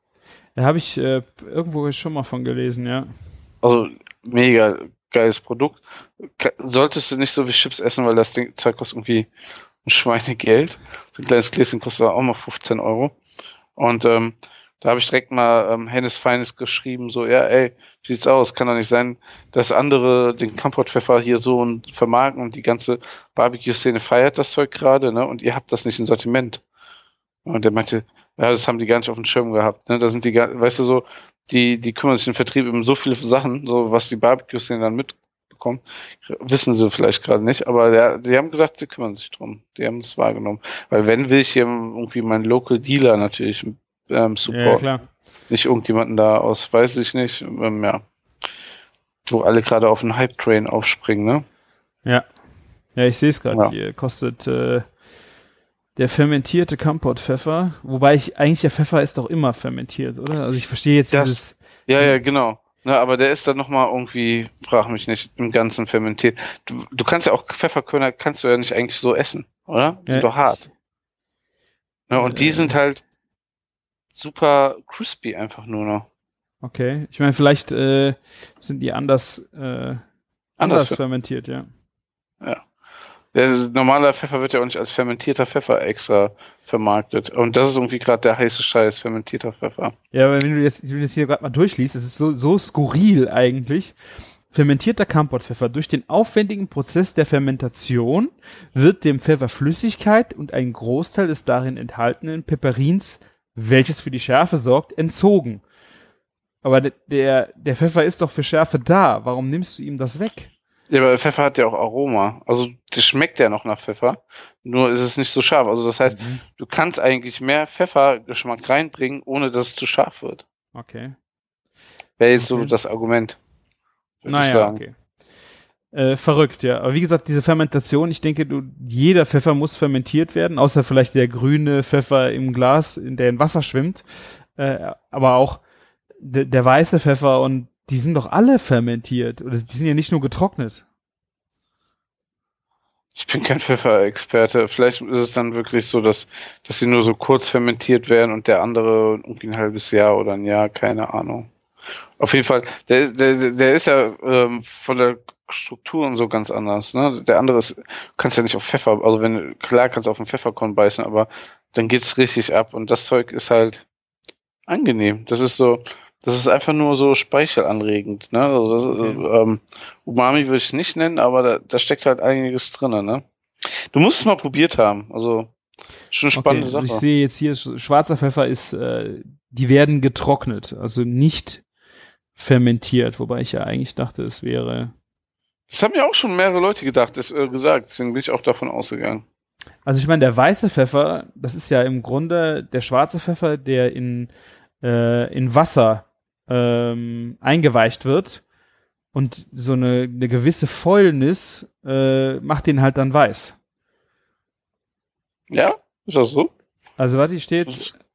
Da habe ich irgendwo schon mal von gelesen, ja. Also mega geiles Produkt. Solltest du nicht so wie Chips essen, weil das Zeug kostet irgendwie ein Schweinegeld. So ein kleines Gläschen kostet auch mal 15 €. Und da habe ich direkt mal Hennes Feines geschrieben, so, ja, ey, wie sieht's aus? Kann doch nicht sein, dass andere den Kampot-Pfeffer hier so und vermarkten und die ganze Barbecue-Szene feiert das Zeug gerade, ne? Und ihr habt das nicht im Sortiment. Und der meinte, ja, das haben die gar nicht auf dem Schirm gehabt, ne? Da sind die, weißt du so, die kümmern sich im Vertrieb um so viele Sachen, so was die Barbecue-Szene dann mitbekommt, wissen sie vielleicht gerade nicht, aber die haben gesagt, sie kümmern sich drum. Die haben es wahrgenommen. Weil wenn will ich hier irgendwie meinen Local Dealer natürlich Support. Ja, klar. Nicht irgendjemanden da aus, weiß ich nicht, ja. Wo alle gerade auf den Hype-Train aufspringen, ne? Ja. Ja, ich sehe es gerade. Ja. Hier kostet der fermentierte Kampot-Pfeffer, wobei der Pfeffer ist doch immer fermentiert, oder? Also ich verstehe jetzt dieses... Ja, genau. Na, aber der ist dann nochmal irgendwie, frag mich nicht, im Ganzen fermentiert. Du kannst ja auch Pfefferkörner, kannst du ja nicht eigentlich so essen, oder? Die sind doch hart. Ja, und die sind halt super crispy einfach nur noch. Okay, ich meine, vielleicht sind die anders fermentiert, ja. Ja. Der normale Pfeffer wird ja auch nicht als fermentierter Pfeffer extra vermarktet. Und das ist irgendwie gerade der heiße Scheiß, fermentierter Pfeffer. Ja, aber wenn du das hier gerade mal durchliest, das ist so skurril eigentlich. Fermentierter Kampotpfeffer. Durch den aufwendigen Prozess der Fermentation wird dem Pfeffer Flüssigkeit und ein Großteil des darin enthaltenen Peperins, welches für die Schärfe sorgt, entzogen. Aber der Pfeffer ist doch für Schärfe da. Warum nimmst du ihm das weg? Ja, aber Pfeffer hat ja auch Aroma. Also das schmeckt ja noch nach Pfeffer. Nur ist es nicht so scharf. Also das heißt, du kannst eigentlich mehr Pfeffergeschmack reinbringen, ohne dass es zu scharf wird. Okay. Wäre jetzt so das Argument. Naja, okay. Verrückt, ja. Aber wie gesagt, diese Fermentation, ich denke, jeder Pfeffer muss fermentiert werden, außer vielleicht der grüne Pfeffer im Glas, der in Wasser schwimmt. Aber auch der weiße Pfeffer, und die sind doch alle fermentiert. Oder die sind ja nicht nur getrocknet. Ich bin kein Pfefferexperte. Vielleicht ist es dann wirklich so, dass sie nur so kurz fermentiert werden und der andere irgendwie ein halbes Jahr oder ein Jahr, keine Ahnung. Auf jeden Fall, der ist ja von der Struktur und so ganz anders, ne? Der andere ist, du kannst ja nicht auf Pfeffer, also klar kannst du auf einen Pfefferkorn beißen, aber dann geht's richtig ab und das Zeug ist halt angenehm. Das ist einfach nur so speichelanregend, ne? Also Umami würde ich nicht nennen, aber da steckt halt einiges drin, ne? Du musst es mal probiert haben, also schon eine spannende Sache. Ich sehe jetzt hier, schwarzer Pfeffer ist, die werden getrocknet, also nicht fermentiert, wobei ich ja eigentlich dachte, es wäre... Das haben ja auch schon mehrere Leute gesagt, deswegen bin ich auch davon ausgegangen. Also ich meine, der weiße Pfeffer, das ist ja im Grunde der schwarze Pfeffer, der in Wasser eingeweicht wird, und so eine gewisse Fäulnis macht den halt dann weiß. Ja? Ist das so? Also warte, hier steht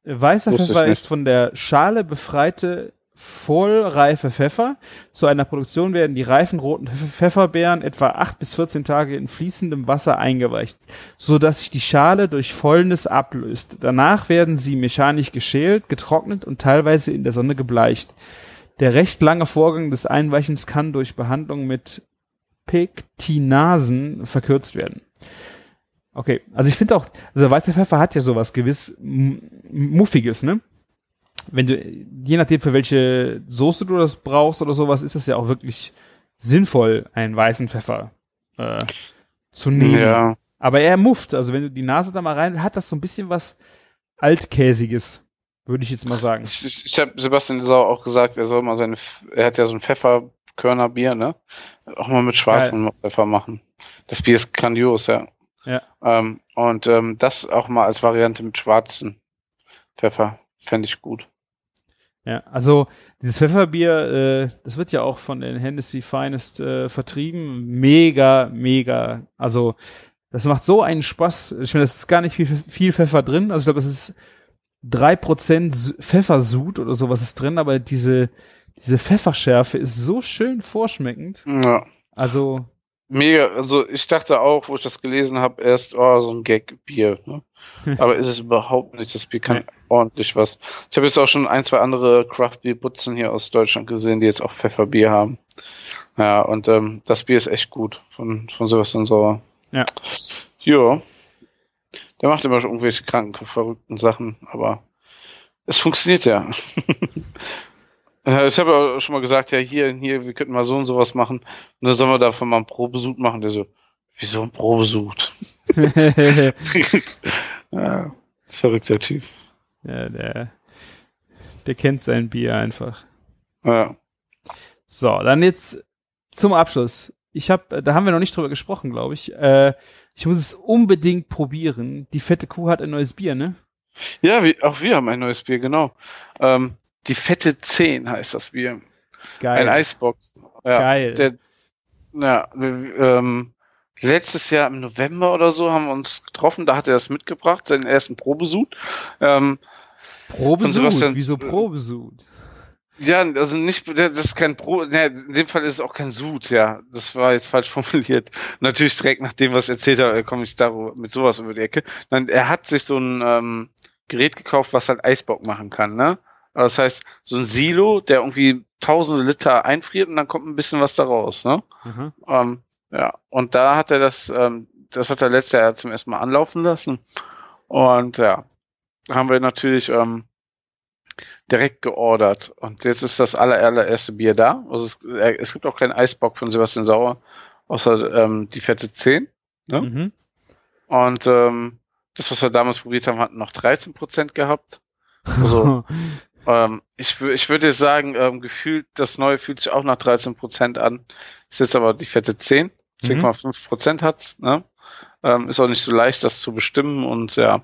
Weißer Wusste ich Pfeffer nicht. ist von der Schale befreite, vollreife Pfeffer. Zu einer Produktion werden die reifen roten Pfefferbeeren etwa 8 bis 14 Tage in fließendem Wasser eingeweicht, so dass sich die Schale durch Fäulnis ablöst. Danach werden sie mechanisch geschält, getrocknet und teilweise in der Sonne gebleicht. Der recht lange Vorgang des Einweichens kann durch Behandlung mit Pektinasen verkürzt werden. Okay, also ich finde auch, also weißer Pfeffer hat ja sowas gewiss Muffiges, ne? Wenn du, je nachdem für welche Soße du das brauchst oder sowas, ist es ja auch wirklich sinnvoll, einen weißen Pfeffer zu nehmen. Ja. Aber er mufft, also wenn du die Nase da mal rein, hat das so ein bisschen was Altkäsiges, würde ich jetzt mal sagen. Ich habe Sebastian Sau auch gesagt, er soll mal er hat ja so ein Pfefferkörnerbier, ne? Auch mal mit schwarzem Pfeffer machen. Das Bier ist grandios, ja. Ja. Das auch mal als Variante mit schwarzem Pfeffer fände ich gut. Ja, also dieses Pfefferbier, das wird ja auch von den Hennessy Finest vertrieben. Mega, mega. Also das macht so einen Spaß. Ich finde, es ist gar nicht viel Pfeffer drin. Also ich glaube, es ist 3% Pfeffersud oder sowas ist drin, aber diese Pfefferschärfe ist so schön vorschmeckend. Ja. Also Mega, also ich dachte auch, wo ich das gelesen habe, erst, so ein Gag-Bier, ne? Aber ist es überhaupt nicht. Das Bier kann ordentlich was. Ich habe jetzt auch schon 1, 2 andere Craft-Bier-Butzen hier aus Deutschland gesehen, die jetzt auch Pfefferbier haben. Ja, und das Bier ist echt gut von Sebastian Sauer. Ja. Ja. Der macht immer schon irgendwelche kranken, verrückten Sachen, aber es funktioniert ja. Ich habe ja schon mal gesagt, ja, hier, wir könnten mal so und sowas machen. Und dann sollen wir davon mal einen Probesud machen. Der so, wieso ein Probesud? Ja, verrückter Typ. Ja, der kennt sein Bier einfach. Ja. So, dann jetzt zum Abschluss. Da haben wir noch nicht drüber gesprochen, glaube ich. Ich muss es unbedingt probieren. Die fette Kuh hat ein neues Bier, ne? Ja, auch wir haben ein neues Bier, genau. Die fette 10 heißt das Bier. Geil. Ein Eisbock. Ja, Geil. Letztes Jahr im November oder so haben wir uns getroffen, da hat er das mitgebracht, seinen ersten Probesud. Probesud? Wieso Probesud? Ja, also nicht, das ist kein in dem Fall ist es auch kein Sud, ja. Das war jetzt falsch formuliert. Natürlich direkt nach dem, was ich erzählt habe, komme ich mit sowas über die Ecke. Nein, er hat sich so ein Gerät gekauft, was halt Eisbock machen kann, ne? Das heißt, so ein Silo, der irgendwie tausende Liter einfriert und dann kommt ein bisschen was da raus, ne? Mhm. Ja, und da hat er das hat er letztes Jahr zum ersten Mal anlaufen lassen. Und ja, haben wir natürlich direkt geordert. Und jetzt ist das allererste Bier da. Also es gibt auch keinen Eisbock von Sebastian Sauer, außer die fette 10. Ne? Mhm. Und das, was wir damals probiert haben, hat noch 13% gehabt. Also ich würde sagen, gefühlt, das Neue fühlt sich auch nach 13% an. Ist jetzt aber die fette 10. 10,5% hat's. Ne? Ist auch nicht so leicht, das zu bestimmen. Und ja,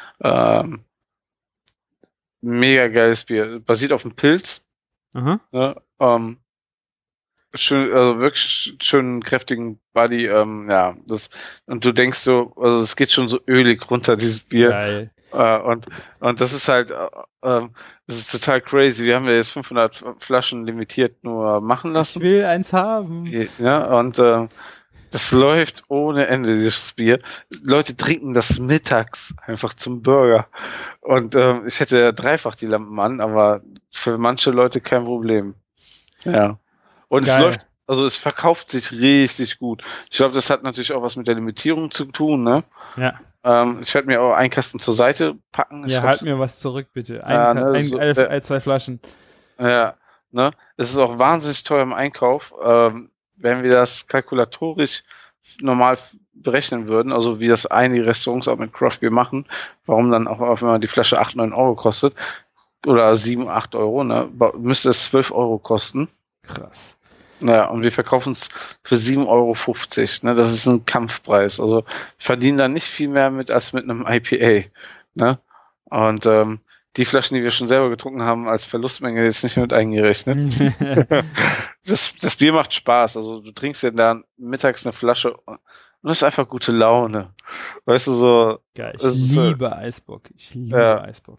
mega geiles Bier. Basiert auf dem Pilz. Mhm. Ne? Schön, also wirklich schönen kräftigen Body. Ja, und du denkst so, also es geht schon so ölig runter, dieses Bier. Geil. Und das ist halt, das ist total crazy. Wir haben ja jetzt 500 Flaschen limitiert nur machen lassen. Ich will eins haben. Ja, und das läuft ohne Ende, dieses Bier. Leute trinken das mittags einfach zum Burger. Und ich hätte ja dreifach die Lampen an, aber für manche Leute kein Problem. Ja. Und Geil. Es läuft, also es verkauft sich richtig gut. Ich glaube, das hat natürlich auch was mit der Limitierung zu tun, ne? Ja. Ich werde mir auch einen Kasten zur Seite packen. Ja, halt mir was zurück, bitte. 2 Flaschen. Ja, ne? Es ist auch wahnsinnig teuer im Einkauf. Wenn wir das kalkulatorisch normal berechnen würden, also wie das einige Restaurants auch mit Craft Beer machen, warum dann auch wenn man die Flasche 8, 9 Euro kostet, oder 7, 8 Euro, ne, müsste es 12 Euro kosten. Krass. Ja, und wir verkaufen es für 7,50 Euro, ne, das ist ein Kampfpreis, also verdienen da nicht viel mehr mit als mit einem IPA, ne, und die Flaschen, die wir schon selber getrunken haben, als Verlustmenge jetzt nicht mit eingerechnet. Das Bier macht Spaß. Also du trinkst ja dann mittags eine Flasche und das ist einfach gute Laune. Weißt du, so. Geil. Ich liebe Eisbock. Eisbock.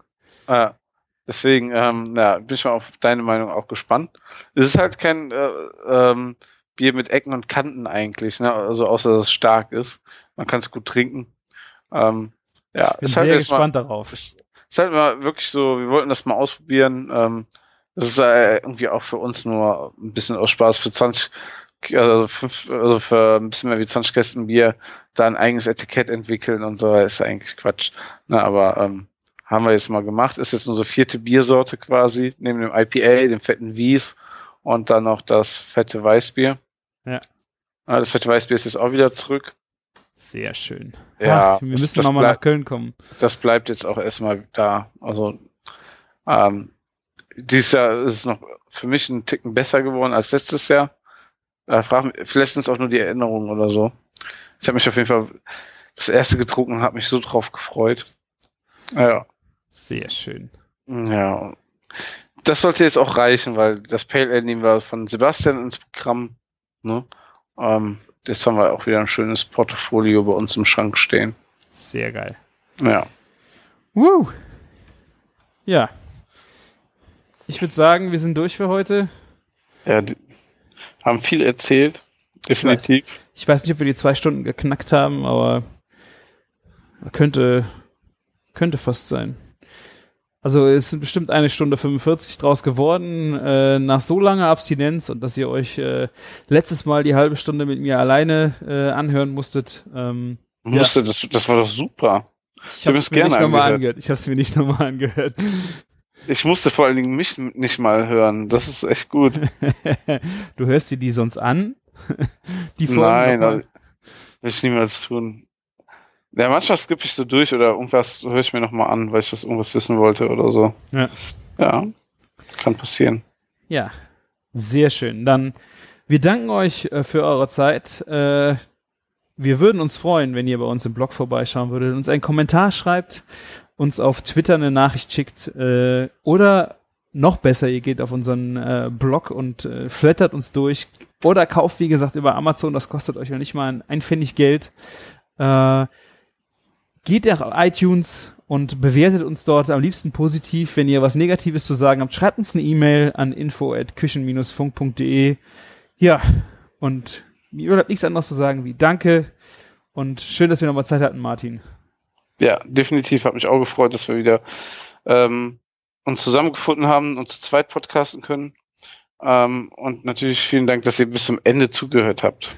Deswegen, bin ich mal auf deine Meinung auch gespannt. Es ist halt kein Bier mit Ecken und Kanten eigentlich, ne? Also außer dass es stark ist. Man kann es gut trinken. Ich bin ist halt sehr gespannt darauf. Ist halt mal wirklich so, wir wollten das mal ausprobieren. Das ist irgendwie auch für uns nur ein bisschen aus Spaß für 20, also für ein bisschen mehr wie 20 Kästen Bier da ein eigenes Etikett entwickeln und so, ist eigentlich Quatsch. Na, aber haben wir jetzt mal gemacht. Ist jetzt unsere 4. Biersorte quasi, neben dem IPA, dem fetten Wies und dann noch das fette Weißbier. Ja. Das fette Weißbier ist jetzt auch wieder zurück. Sehr schön. Ja, wir müssen nochmal nach Köln kommen. Das bleibt jetzt auch erstmal da. Also dieses Jahr ist es noch für mich einen Ticken besser geworden als letztes Jahr. Vielleicht sind es auch nur die Erinnerungen oder so. Ich habe mich auf jeden Fall das erste getrunken und habe mich so drauf gefreut. Ja. Sehr schön. Ja. Das sollte jetzt auch reichen, weil das Pale Ale nehmen wir von Sebastian ins Programm. Ne? Jetzt haben wir auch wieder ein schönes Portfolio bei uns im Schrank stehen. Sehr geil. Ja. Woo! Ja. Ich würde sagen, wir sind durch für heute. Ja, haben viel erzählt. Definitiv. Ich weiß nicht, ob wir die 2 Stunden geknackt haben, aber könnte fast sein. Also es sind bestimmt 1 Stunde 45 draus geworden, nach so langer Abstinenz und dass ihr euch letztes Mal die halbe Stunde mit mir alleine anhören musstet. Das war doch super. Ich habe es mir nicht nochmal angehört. Ich habe es mir nicht nochmal angehört. Ich musste vor allen Dingen mich nicht mal hören. Das ist echt gut. Du hörst dir die sonst an? Die Nein, will ich niemals tun. Ja, manchmal skippe ich so durch oder irgendwas höre ich mir nochmal an, weil ich das irgendwas wissen wollte oder so. Ja, kann passieren. Ja, sehr schön. Dann, wir danken euch für eure Zeit. Wir würden uns freuen, wenn ihr bei uns im Blog vorbeischauen würdet, uns einen Kommentar schreibt, uns auf Twitter eine Nachricht schickt oder noch besser, ihr geht auf unseren Blog und flattert uns durch oder kauft, wie gesagt, über Amazon, das kostet euch ja nicht mal ein Pfennig Geld. Geht auf iTunes und bewertet uns dort am liebsten positiv. Wenn ihr was Negatives zu sagen habt, schreibt uns eine E-Mail an info@küchen-funk.de. Ja, und mir bleibt nichts anderes zu sagen wie Danke und schön, dass wir nochmal Zeit hatten, Martin. Ja, definitiv. Hat mich auch gefreut, dass wir wieder uns zusammengefunden haben und zu zweit podcasten können. Und natürlich vielen Dank, dass ihr bis zum Ende zugehört habt.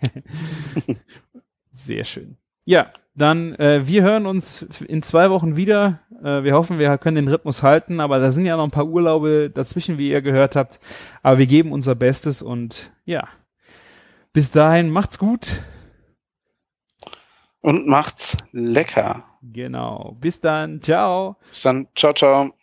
Sehr schön. Ja, dann wir hören uns in 2 Wochen wieder. Wir hoffen, wir können den Rhythmus halten, aber da sind ja noch ein paar Urlaube dazwischen, wie ihr gehört habt. Aber wir geben unser Bestes und ja, bis dahin macht's gut. Und macht's lecker. Genau. Bis dann. Ciao. Bis dann. Ciao, ciao.